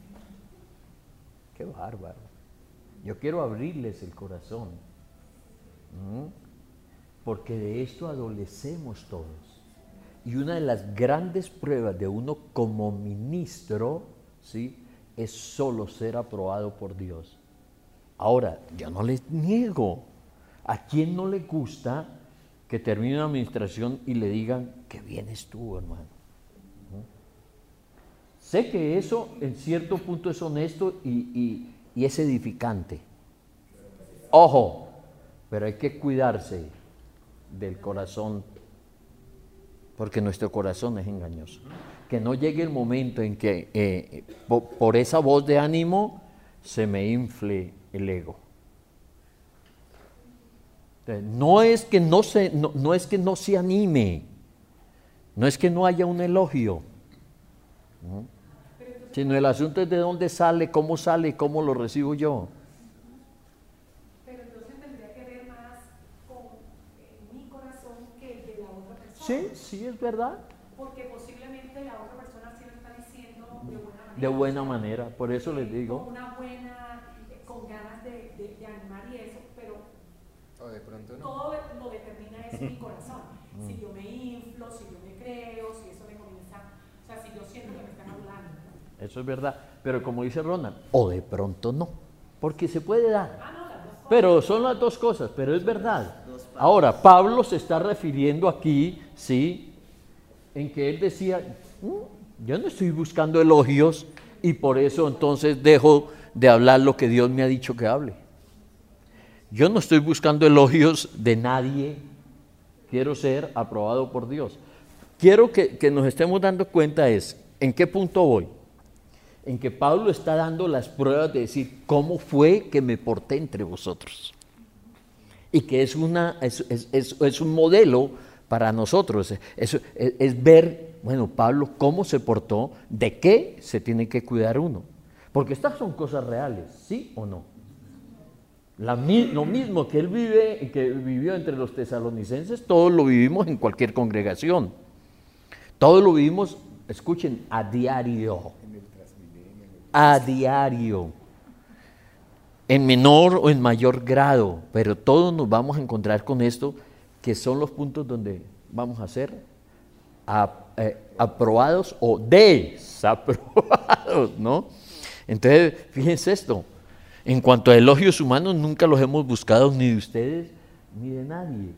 Qué bárbaro. Yo quiero abrirles el corazón. ¿Mm? Porque de esto adolecemos todos. Y una de las grandes pruebas de uno como ministro, ¿sí? es solo ser aprobado por Dios. Ahora, yo no les niego. ¿A quién no le gusta que termine una administración y le digan, qué bien estuvo, hermano? ¿No? Sé que eso en cierto punto es honesto y, y, y es edificante. Ojo, pero hay que cuidarse del corazón, porque nuestro corazón es engañoso. Que no llegue el momento en que eh, por, por esa voz de ánimo se me infle el ego. Entonces, no es que no se, no, no es que no se anime, no es que no haya un elogio, ¿no? Sino el asunto es de dónde sale, cómo sale y cómo lo recibo yo. Sí, sí, es verdad. Porque posiblemente la otra persona sí lo está diciendo de buena manera. De buena manera, por eso les digo. Con una buena, con ganas de, de, de animar y eso, pero o de pronto no. Todo lo determina es mi corazón. Si yo me inflo, si yo me creo, si eso me comienza, o sea, si yo siento que me están hablando. Eso es verdad, pero como dice Ronald, o de pronto no, porque se puede dar. Ah, no, las dos cosas. Pero son las dos cosas, pero es verdad. Ahora, Pablo se está refiriendo aquí, ¿sí? En que él decía, yo no estoy buscando elogios, y por eso entonces dejo de hablar lo que Dios me ha dicho que hable. Yo no estoy buscando elogios de nadie, quiero ser aprobado por Dios. Quiero que, que nos estemos dando cuenta es, ¿en qué punto voy? En que Pablo está dando las pruebas de decir cómo fue que me porté entre vosotros. Y que es, una, es, es, es, es un modelo para nosotros, es, es, es ver, bueno, Pablo cómo se portó, de qué se tiene que cuidar uno. Porque estas son cosas reales, ¿sí o no? La, lo mismo que él vive, que vivió entre los tesalonicenses, todos lo vivimos en cualquier congregación. Todos lo vivimos, escuchen, a diario. A diario. En menor o en mayor grado, pero todos nos vamos a encontrar con esto, que son los puntos donde vamos a ser a, eh, aprobados o desaprobados, ¿no? Entonces, fíjense esto, en cuanto a elogios humanos, nunca los hemos buscado ni de ustedes ni de nadie.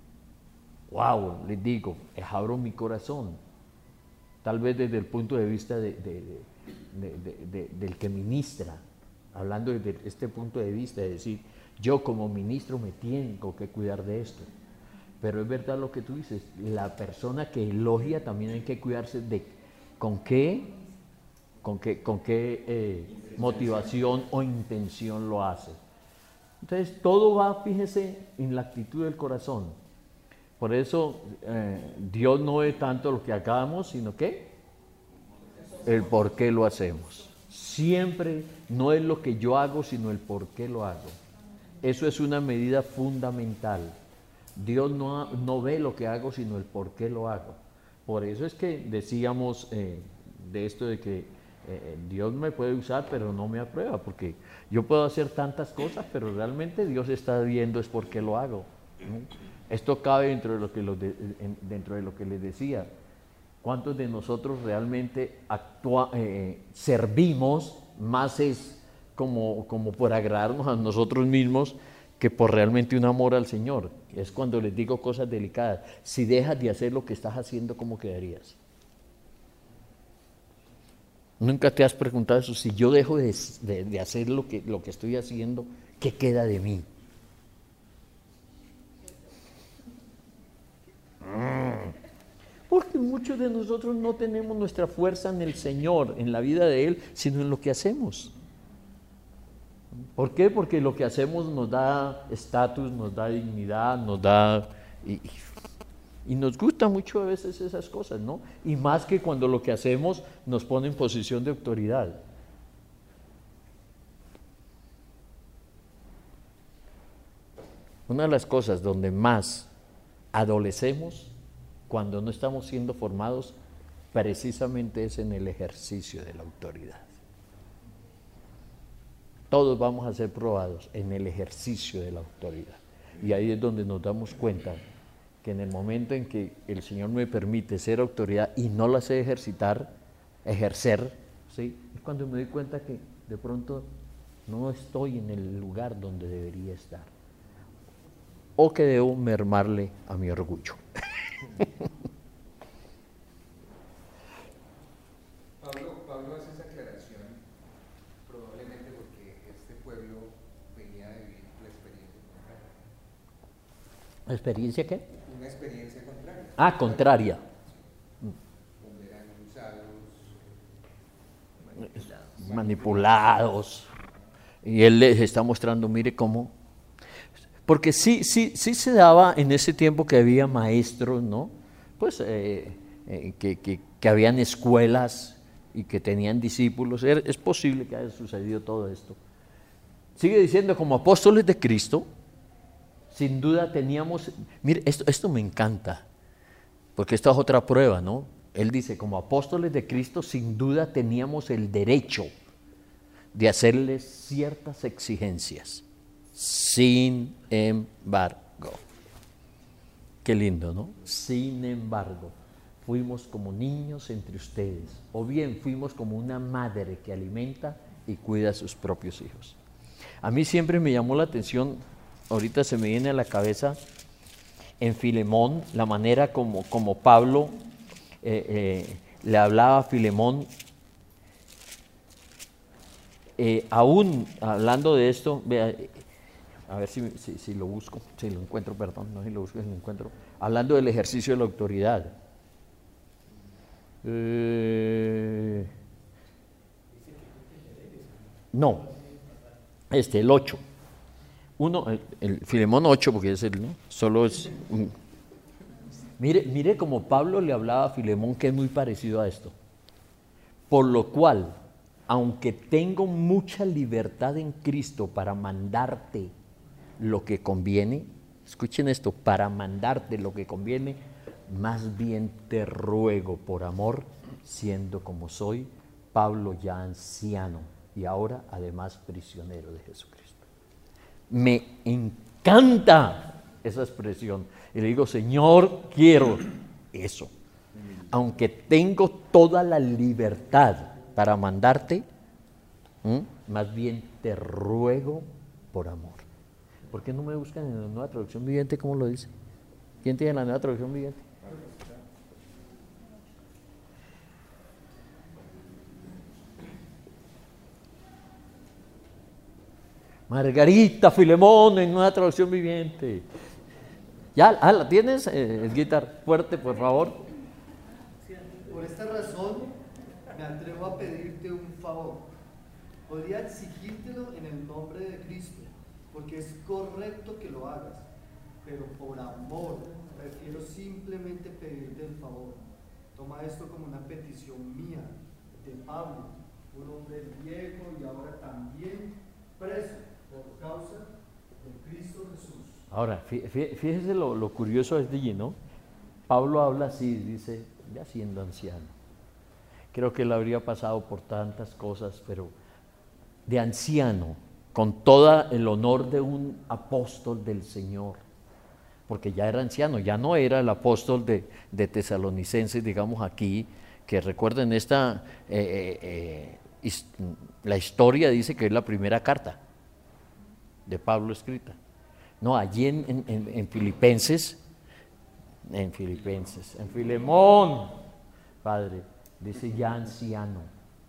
Wow, les digo, abro mi corazón, tal vez desde el punto de vista de, de, de, de, de, del que ministra, hablando desde este punto de vista, de decir, yo como ministro me tengo que cuidar de esto. Pero es verdad lo que tú dices, la persona que elogia también hay que cuidarse de con qué, con qué, con qué eh, motivación o intención lo hace. Entonces todo va, fíjese, en la actitud del corazón. Por eso eh, Dios no ve tanto lo que hagamos, sino que el por qué lo hacemos. Siempre no es lo que yo hago, sino el por qué lo hago. Eso es una medida fundamental. Dios no, no ve lo que hago, sino el por qué lo hago. Por eso es que decíamos eh, de esto de que eh, Dios me puede usar, pero no me aprueba, porque yo puedo hacer tantas cosas, pero realmente Dios está viendo es por qué lo hago, ¿no? Esto cabe dentro de lo que, los de, en, dentro de lo que les decía. ¿Cuántos de nosotros realmente actúa, eh, servimos más es como, como por agradarnos a nosotros mismos que por realmente un amor al Señor? Es cuando les digo cosas delicadas. Si dejas de hacer lo que estás haciendo, ¿cómo quedarías? ¿Nunca te has preguntado eso? Si yo dejo de, de, de hacer lo que, lo que estoy haciendo, ¿qué queda de mí? Porque muchos de nosotros no tenemos nuestra fuerza en el Señor, en la vida de Él, sino en lo que hacemos. ¿Por qué? Porque lo que hacemos nos da estatus, nos da dignidad, nos da... Y, y nos gusta mucho a veces esas cosas, ¿no? Y más que cuando lo que hacemos nos pone en posición de autoridad. Una de las cosas donde más adolecemos cuando no estamos siendo formados precisamente es en el ejercicio de la autoridad. Todos vamos a ser probados en el ejercicio de la autoridad. Y ahí es donde nos damos cuenta que en el momento en que el Señor me permite ser autoridad y no la sé ejercitar, ejercer, ¿sí? Es cuando me doy cuenta que de pronto no estoy en el lugar donde debería estar. O que debo mermarle a mi orgullo. Pablo, Pablo hace esa aclaración probablemente porque este pueblo venía de vivir la experiencia contraria. ¿La experiencia qué? Una experiencia contraria. Ah, contraria. Donde eran usados, manipulados. manipulados. Y él les está mostrando, mire cómo. Porque sí, sí, sí se daba en ese tiempo que había maestros, ¿no? Pues eh, eh, que, que, que habían escuelas y que tenían discípulos. Es posible que haya sucedido todo esto. Sigue diciendo, como apóstoles de Cristo, sin duda teníamos... Mire, esto, esto me encanta, porque esta es otra prueba, ¿no? Él dice, como apóstoles de Cristo, sin duda teníamos el derecho de hacerles ciertas exigencias. Sin embargo, qué lindo, ¿no? Sin embargo, fuimos como niños entre ustedes, o bien fuimos como una madre que alimenta y cuida a sus propios hijos. A mí siempre me llamó la atención, ahorita se me viene a la cabeza, en Filemón, la manera como, como Pablo eh, eh, le hablaba a Filemón eh, aún hablando de esto, vea, a ver si, si, si lo busco, si lo encuentro, perdón, no si lo busco, si lo encuentro. Hablando del ejercicio de la autoridad. Eh, no, este, el ocho. Uno, el, el Filemón ocho, porque es el, ¿no? Solo es... Un, mire, mire cómo Pablo le hablaba a Filemón, que es muy parecido a esto. Por lo cual, aunque tengo mucha libertad en Cristo para mandarte lo que conviene, escuchen esto, para mandarte lo que conviene, más bien te ruego por amor, siendo como soy, Pablo ya anciano y ahora además prisionero de Jesucristo. Me encanta esa expresión y le digo, Señor, quiero eso. Aunque tengo toda la libertad para mandarte, ¿m? más bien te ruego por amor. ¿Por qué no me buscan en la Nueva Traducción Viviente? ¿Cómo lo dice? ¿Quién tiene la Nueva Traducción Viviente? Margarita, Filemón, en Nueva Traducción Viviente. ¿Ya ah, la tienes? Eh, el guitar fuerte, por favor. Por esta razón me atrevo a pedirte un favor. Podría exigírtelo en el nombre de Cristo, porque es correcto que lo hagas, pero por amor prefiero simplemente pedirte el favor. Toma esto como una petición mía, de Pablo, un hombre viejo y ahora también preso por causa de Cristo Jesús. Ahora, fíjese lo, lo curioso es de allí, ¿no? Pablo habla así, dice, ya siendo anciano. Creo que él habría pasado por tantas cosas, pero de anciano, con todo el honor de un apóstol del Señor, porque ya era anciano, ya no era el apóstol de, de Tesalonicenses, digamos aquí, que recuerden esta, eh, eh, his, la historia dice que es la primera carta de Pablo escrita. No, allí en, en, en, en Filipenses, en Filipenses, en Filemón, Padre, dice ya anciano.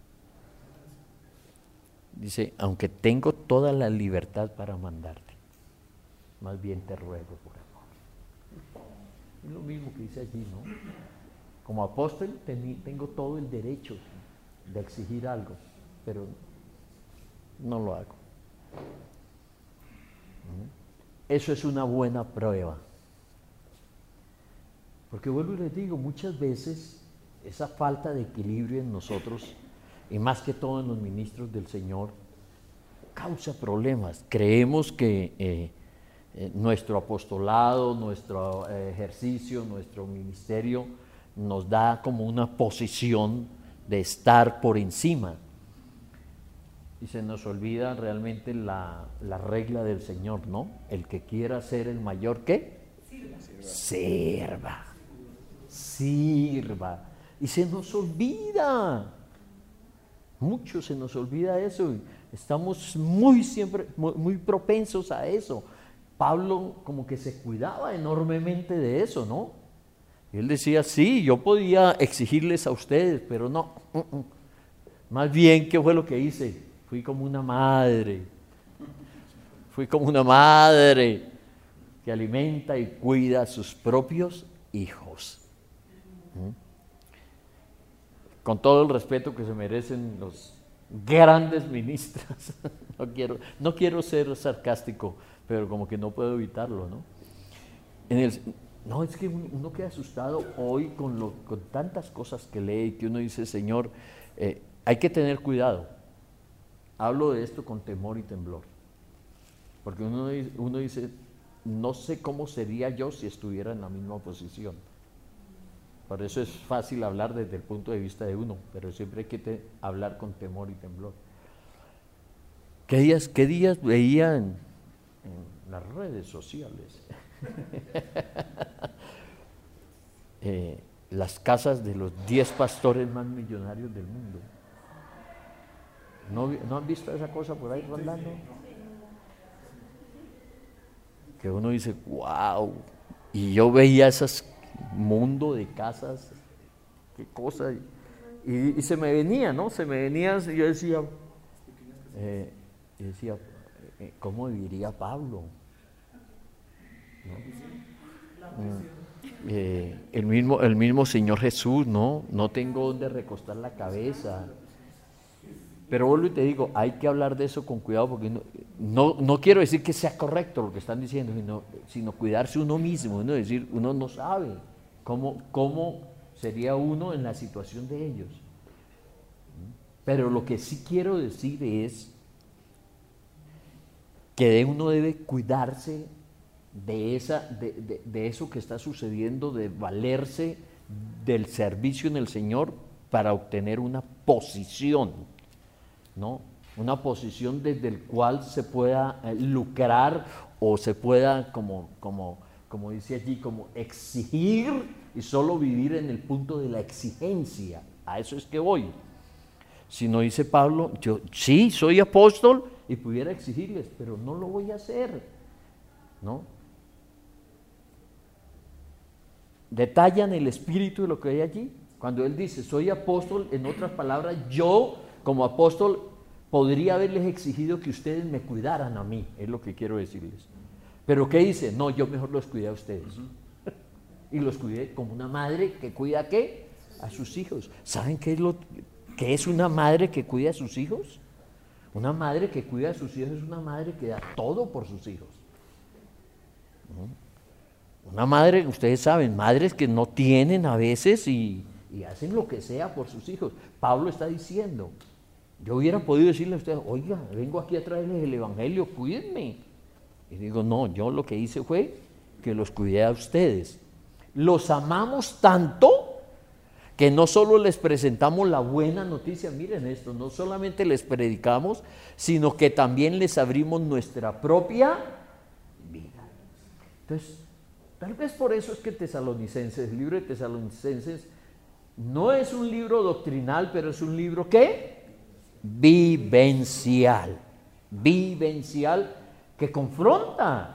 Dice, aunque tengo toda la libertad para mandarte, más bien te ruego por amor. Es lo mismo que dice allí, ¿no? Como apóstol ten, tengo todo el derecho de exigir algo, pero no lo hago. Eso es una buena prueba. Porque vuelvo y les digo, muchas veces esa falta de equilibrio en nosotros, y más que todo en los ministros del Señor, causa problemas. Creemos que eh, eh, nuestro apostolado, nuestro eh, ejercicio, nuestro ministerio nos da como una posición de estar por encima. Y se nos olvida realmente la, la regla del Señor, ¿no? El que quiera ser el mayor, ¿qué? Sirva. Sirva. Sirva. Y se nos olvida. Mucho se nos olvida eso. Estamos muy siempre, muy, muy propensos a eso. Pablo como que se cuidaba enormemente de eso, ¿no? Y él decía, sí, yo podía exigirles a ustedes, pero no. Uh -uh. Más bien, ¿qué fue lo que hice? Fui como una madre, fui como una madre que alimenta y cuida a sus propios hijos. ¿Mm? Con todo el respeto que se merecen los grandes ministros, no quiero, no quiero ser sarcástico, pero como que no puedo evitarlo, ¿no? En el, no, es que uno queda asustado hoy con, lo, con tantas cosas que lee, que uno dice, Señor, eh, hay que tener cuidado. Hablo de esto con temor y temblor, porque uno, uno dice, no sé cómo sería yo si estuviera en la misma posición. Por eso es fácil hablar desde el punto de vista de uno, pero siempre hay que te, hablar con temor y temblor. ¿Qué días, qué días veía en, en las redes sociales? eh, las casas de los diez pastores más millonarios del mundo. ¿No, ¿No han visto esa cosa por ahí rondando? Que uno dice, wow, y yo veía ese mundo de casas, qué cosa, y, y se me venía, ¿no? Se me venía, y yo decía, eh, decía, eh, ¿cómo viviría Pablo? ¿No? Eh, el, mismo, el mismo Señor Jesús, ¿no? No tengo donde recostar la cabeza. Pero vuelvo y te digo, hay que hablar de eso con cuidado, porque no, no, no quiero decir que sea correcto lo que están diciendo, sino, sino cuidarse uno mismo, ¿no? Es decir, uno no sabe cómo, cómo sería uno en la situación de ellos. Pero lo que sí quiero decir es que uno debe cuidarse de, esa, de, de, de eso que está sucediendo, de valerse del servicio en el Señor para obtener una posición, ¿no? Una posición desde el cual se pueda eh, lucrar o se pueda, como, como, como dice allí, como exigir y solo vivir en el punto de la exigencia. A eso es que voy. Si no dice Pablo, yo sí soy apóstol y pudiera exigirles, pero no lo voy a hacer, ¿no? Detallan el espíritu de lo que hay allí. Cuando él dice, soy apóstol, en otras palabras, yo como apóstol podría haberles exigido que ustedes me cuidaran a mí, es lo que quiero decirles. Pero ¿qué dice? No, yo mejor los cuidé a ustedes. Y los cuidé como una madre que cuida ¿a qué? A sus hijos. ¿Saben qué es lo qué es una madre que cuida a sus hijos? Una madre que cuida a sus hijos es una madre que da todo por sus hijos. ¿No? Una madre, ustedes saben, madres que no tienen a veces y, y hacen lo que sea por sus hijos. Pablo está diciendo, yo hubiera podido decirle a ustedes, oiga, vengo aquí a traerles el evangelio, cuídenme. Y digo, no, yo lo que hice fue que los cuidé a ustedes. Los amamos tanto que no solo les presentamos la buena noticia, miren esto, no solamente les predicamos, sino que también les abrimos nuestra propia vida. Entonces, tal vez por eso es que Tesalonicenses, el libro de Tesalonicenses, no es un libro doctrinal, pero es un libro ¿qué? Vivencial, vivencial, que confronta,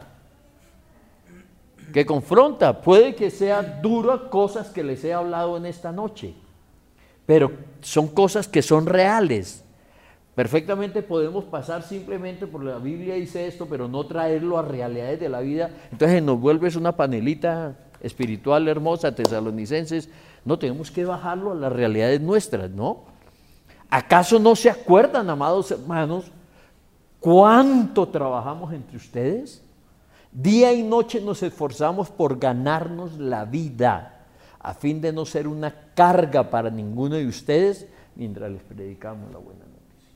que confronta. Puede que sea duro cosas que les he hablado en esta noche, pero son cosas que son reales. Perfectamente podemos pasar simplemente por la Biblia dice esto, pero no traerlo a realidades de la vida. Entonces nos vuelves una panelita espiritual hermosa, Tesalonicenses. No, tenemos que bajarlo a las realidades nuestras, ¿no? ¿Acaso no se acuerdan, amados hermanos, cuánto trabajamos entre ustedes? Día y noche nos esforzamos por ganarnos la vida, a fin de no ser una carga para ninguno de ustedes mientras les predicamos la buena noticia.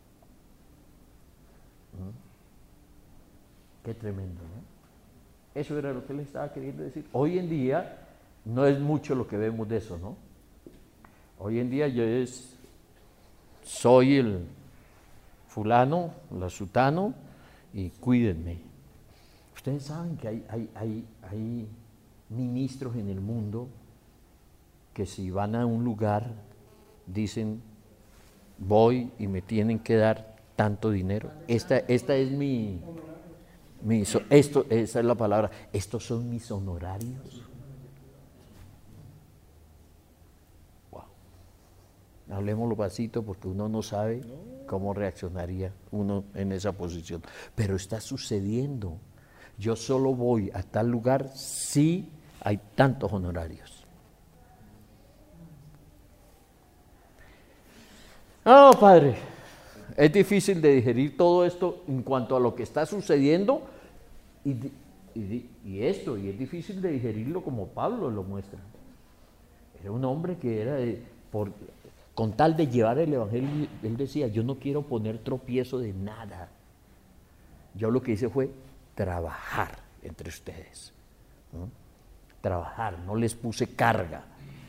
¿Mm? Qué tremendo, ¿no? Eso era lo que le estaba queriendo decir. Hoy en día no es mucho lo que vemos de eso, ¿no? Hoy en día yo es, soy el fulano, la sutano, y cuídenme. Ustedes saben que hay, hay, hay, hay ministros en el mundo que si van a un lugar dicen, voy y me tienen que dar tanto dinero. Esta, esta es mi, mi esto, esa es la palabra, estos son mis honorarios. Wow. Hablemoslo pasito porque uno no sabe cómo reaccionaría uno en esa posición. Pero está sucediendo. Yo solo voy a tal lugar si hay tantos honorarios. Oh, Padre, es difícil de digerir todo esto en cuanto a lo que está sucediendo y, y, y esto, y es difícil de digerirlo como Pablo lo muestra. Era un hombre que era, de, por, con tal de llevar el evangelio, él decía, yo no quiero poner tropiezo de nada. Yo lo que hice fue trabajar entre ustedes, ¿no? Trabajar, no les puse carga.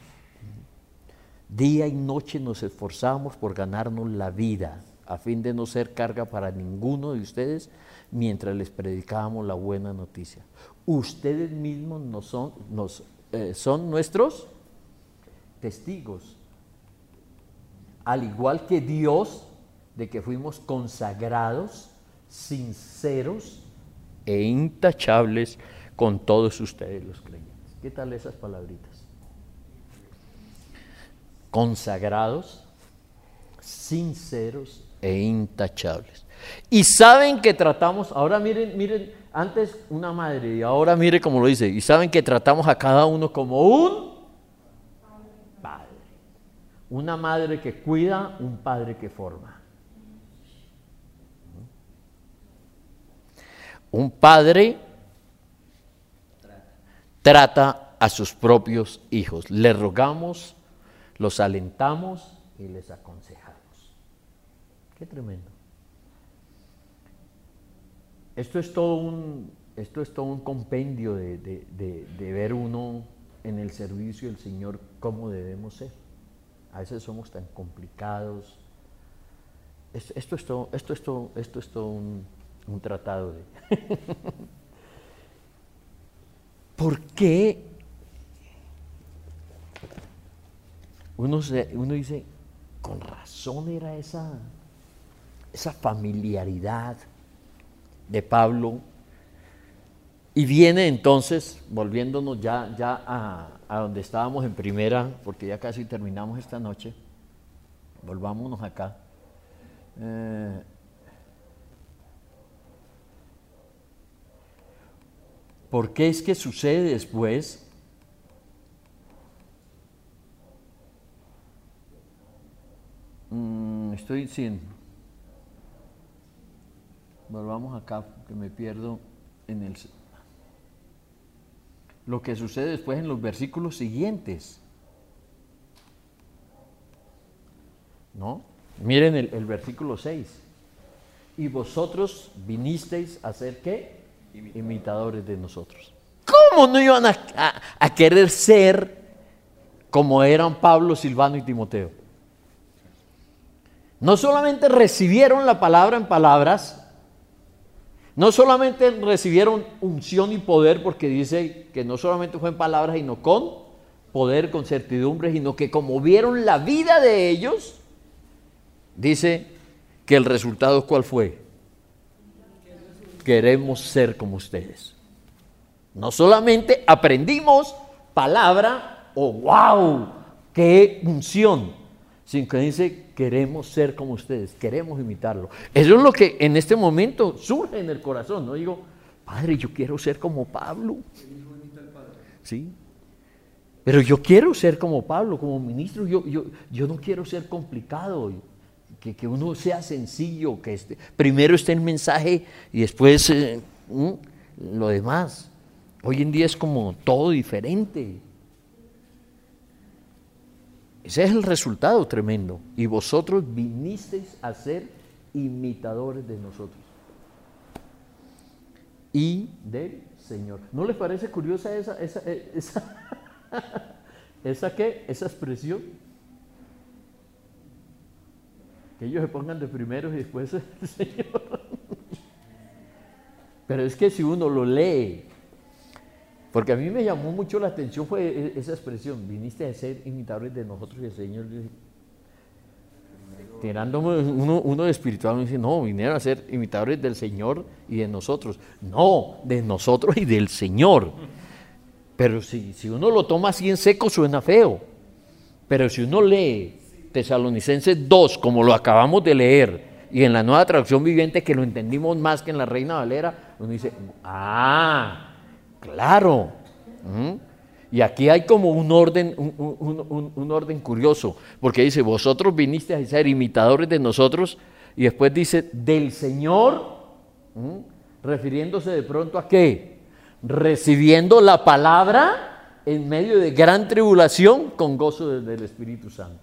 Día y noche nos esforzamos por ganarnos la vida, a fin de no ser carga para ninguno de ustedes mientras les predicábamos la buena noticia. Ustedes mismos nos son, nos, eh, son nuestros testigos, al igual que Dios, de que fuimos consagrados, sinceros e intachables con todos ustedes los creyentes. ¿Qué tal esas palabritas? Consagrados, sinceros e intachables. Y saben que tratamos, ahora miren, miren, antes una madre y ahora mire cómo lo dice, y saben que tratamos a cada uno como un padre. Una madre que cuida, un padre que forma. Un padre trata a sus propios hijos. Les rogamos, los alentamos y les aconsejamos. Qué tremendo. Esto es todo un, esto es todo un compendio de, de, de, de ver uno en el servicio del Señor cómo debemos ser. A veces somos tan complicados. Esto, esto es todo, esto es todo, esto es todo un, un tratado de. ¿Por qué uno, se, uno dice, con razón era esa, esa familiaridad de Pablo? Y viene entonces, volviéndonos ya, ya a, a donde estábamos en primera, porque ya casi terminamos esta noche, volvámonos acá. Eh, ¿Por qué es que sucede después? Mm, estoy diciendo, volvamos acá, que me pierdo en el... Lo que sucede después en los versículos siguientes. ¿No? Miren el, el versículo seis. Y vosotros vinisteis a ser ¿qué? Imitadores, Imitadores de nosotros. ¿Cómo no iban a, a, a querer ser como eran Pablo, Silvano y Timoteo? No solamente recibieron la palabra en palabras, no solamente recibieron unción y poder, porque dice que no solamente fue en palabras, sino con poder, con certidumbre, sino que como vieron la vida de ellos, dice que el resultado ¿cuál fue? Queremos ser como ustedes. No solamente aprendimos palabra, o oh, wow, qué unción, sino que dice queremos ser como ustedes, queremos imitarlo. Eso es lo que en este momento surge en el corazón. No digo, Padre, yo quiero ser como Pablo. Sí. Pero yo quiero ser como Pablo, como ministro. Yo, yo, yo no quiero ser complicado. Que, que uno sea sencillo, que este, primero esté el mensaje y después eh, lo demás. Hoy en día es como todo diferente. Ese es el resultado tremendo. Y vosotros vinisteis a ser imitadores de nosotros y del Señor. ¿No les parece curiosa esa, esa, esa, esa, qué? esa expresión? Que ellos se pongan de primeros y después el Señor. Pero es que si uno lo lee, porque a mí me llamó mucho la atención fue esa expresión, viniste a ser imitadores de nosotros y el Señor, tirándome uno, uno de espiritual, me dice, no, vinieron a ser imitadores del Señor y de nosotros. No, de nosotros y del Señor. Pero si, si uno lo toma así en seco suena feo. Pero si uno lee Tesalonicenses dos, como lo acabamos de leer, y en la Nueva Traducción Viviente, que lo entendimos más que en la Reina Valera, uno dice, ah, claro. ¿Mm? Y aquí hay como un orden, un, un, un, un orden curioso, porque dice, vosotros viniste a ser imitadores de nosotros, y después dice, del Señor, ¿Mm? refiriéndose de pronto a ¿qué? Recibiendo la palabra en medio de gran tribulación con gozo del Espíritu Santo.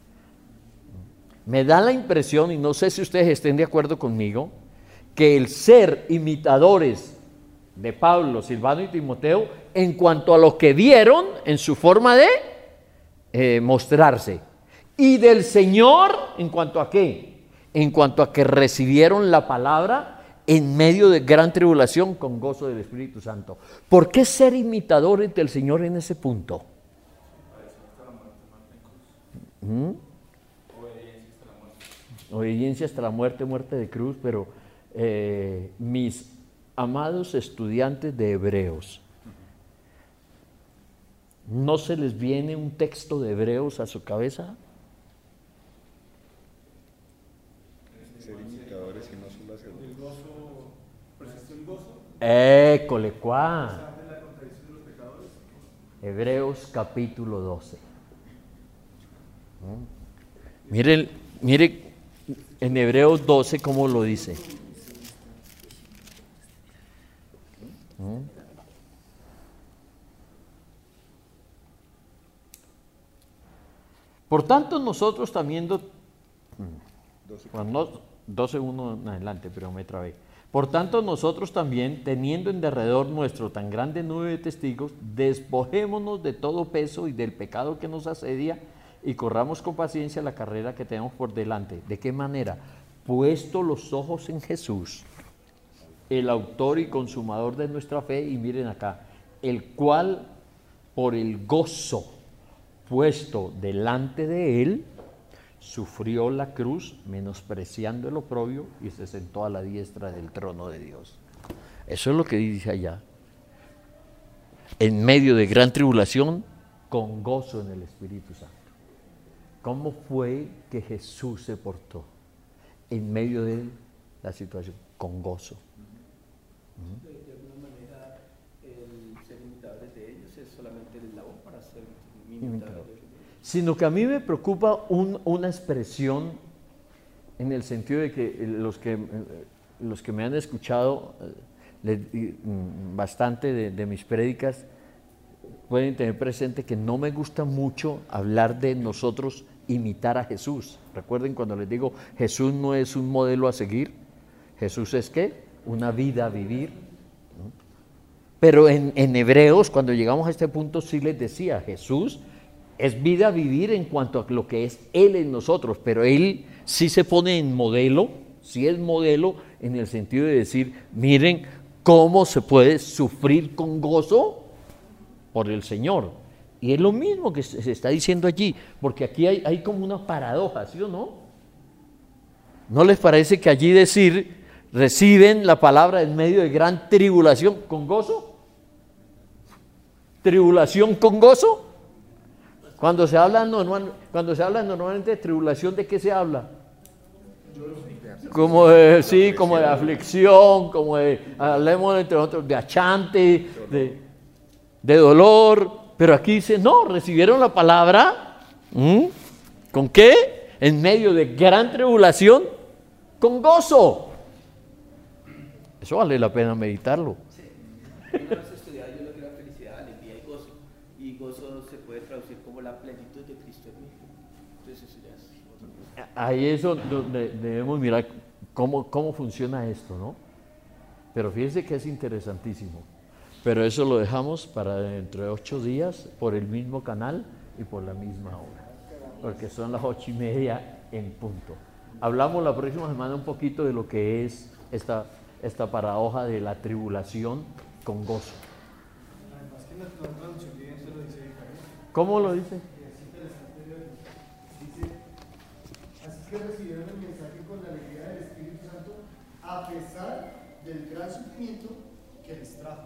Me da la impresión, y no sé si ustedes estén de acuerdo conmigo, que el ser imitadores de Pablo, Silvano y Timoteo, en cuanto a lo que vieron en su forma de eh, mostrarse, y del Señor, en cuanto a qué, en cuanto a que recibieron la palabra en medio de gran tribulación con gozo del Espíritu Santo. ¿Por qué ser imitadores del Señor en ese punto? ¿Mm? Obediencia hasta la muerte, muerte de cruz, pero eh, mis amados estudiantes de Hebreos, ¿no se les viene un texto de Hebreos a su cabeza? École, ¿cuál? Hebreos capítulo doce. ¿Mm? Miren, miren en Hebreos doce cómo lo dice. ¿Mm? Por tanto, nosotros también, do, bueno, doce uno en adelante, pero me trabé. Por tanto, nosotros también, teniendo en derredor nuestro tan grande nube de testigos, despojémonos de todo peso y del pecado que nos asedia y corramos con paciencia la carrera que tenemos por delante. ¿De qué manera? Puesto los ojos en Jesús, el autor y consumador de nuestra fe, y miren acá, el cual por el gozo puesto delante de él, sufrió la cruz, menospreciando el oprobio, y se sentó a la diestra del trono de Dios. Eso es lo que dice allá. En medio de gran tribulación, con gozo en el Espíritu Santo. ¿Cómo fue que Jesús se portó en medio de la situación? Con gozo. De, de alguna manera, el ser imitadores de ellos es solamente el eslabón para ser imitadores de ellos. Sino que a mí me preocupa un, una expresión en el sentido de que los que, los que me han escuchado le, bastante de, de mis prédicas pueden tener presente que no me gusta mucho hablar de nosotros imitar a Jesús. Recuerden cuando les digo, Jesús no es un modelo a seguir, Jesús es ¿qué? Una vida a vivir. Pero en, en Hebreos, cuando llegamos a este punto, sí les decía, Jesús es vida a vivir en cuanto a lo que es Él en nosotros, pero Él sí se pone en modelo, sí es modelo en el sentido de decir, miren cómo se puede sufrir con gozo por el Señor. Y es lo mismo que se está diciendo allí, porque aquí hay, hay como una paradoja, ¿sí o no? ¿No les parece que allí decir, reciben la palabra en medio de gran tribulación con gozo? ¿Tribulación con gozo? Cuando se habla normal, cuando se habla normalmente de tribulación, ¿de qué se habla? Como de, sí, como de aflicción, como de, hablemos entre nosotros, de achante, de, de dolor, pero aquí dice, no, recibieron la palabra, ¿m? ¿Con qué? En medio de gran tribulación, con gozo. Eso vale la pena meditarlo. Sí. Una vez estudiaba yo lo que era felicidad, alegría y gozo. Y gozo se puede traducir como la plenitud de Cristo en mí. Entonces eso ya es otra cosa. Ahí es donde debemos mirar cómo, cómo funciona esto, ¿no? Pero fíjense que es interesantísimo. Pero eso lo dejamos para dentro de ocho días por el mismo canal y por la misma hora. Porque son las ocho y media en punto. Hablamos la próxima semana un poquito de lo que es esta, esta paradoja de la tribulación con gozo. Además que la nueva traducción viviente lo dice diferente. ¿Cómo lo dice? Es interesante, dice, así que recibieron el mensaje con la alegría del Espíritu Santo a pesar del gran sufrimiento que les trajo.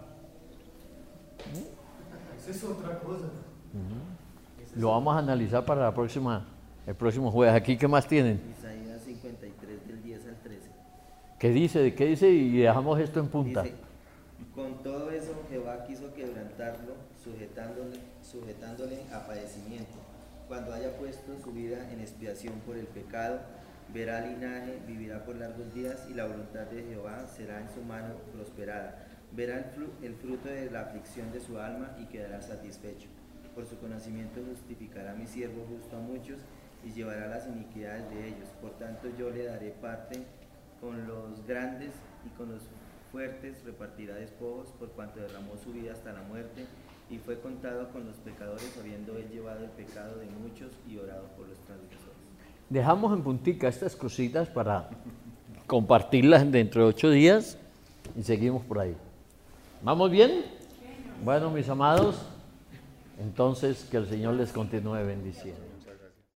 Esa es otra cosa. Uh-huh. Lo vamos a analizar para la próxima, el próximo jueves. ¿Aquí qué más tienen? Isaías cincuenta y tres del diez al trece. ¿Qué dice? ¿Qué dice? Y dejamos esto en punta. Dice, con todo eso Jehová quiso quebrantarlo, sujetándole, sujetándole a padecimiento. Cuando haya puesto su vida en expiación por el pecado, verá linaje, vivirá por largos días, y la voluntad de Jehová será en su mano prosperada. Verá el, fru el fruto de la aflicción de su alma y quedará satisfecho. Por su conocimiento justificará a mi siervo justo a muchos y llevará las iniquidades de ellos. Por tanto yo le daré parte con los grandes y con los fuertes repartirá despojos, por cuanto derramó su vida hasta la muerte y fue contado con los pecadores, habiendo él llevado el pecado de muchos y orado por los transgresores. Dejamos en puntica estas cositas para compartirlas dentro de ocho días y seguimos por ahí. ¿Vamos bien? Bueno, mis amados, entonces que el Señor les continúe bendiciendo.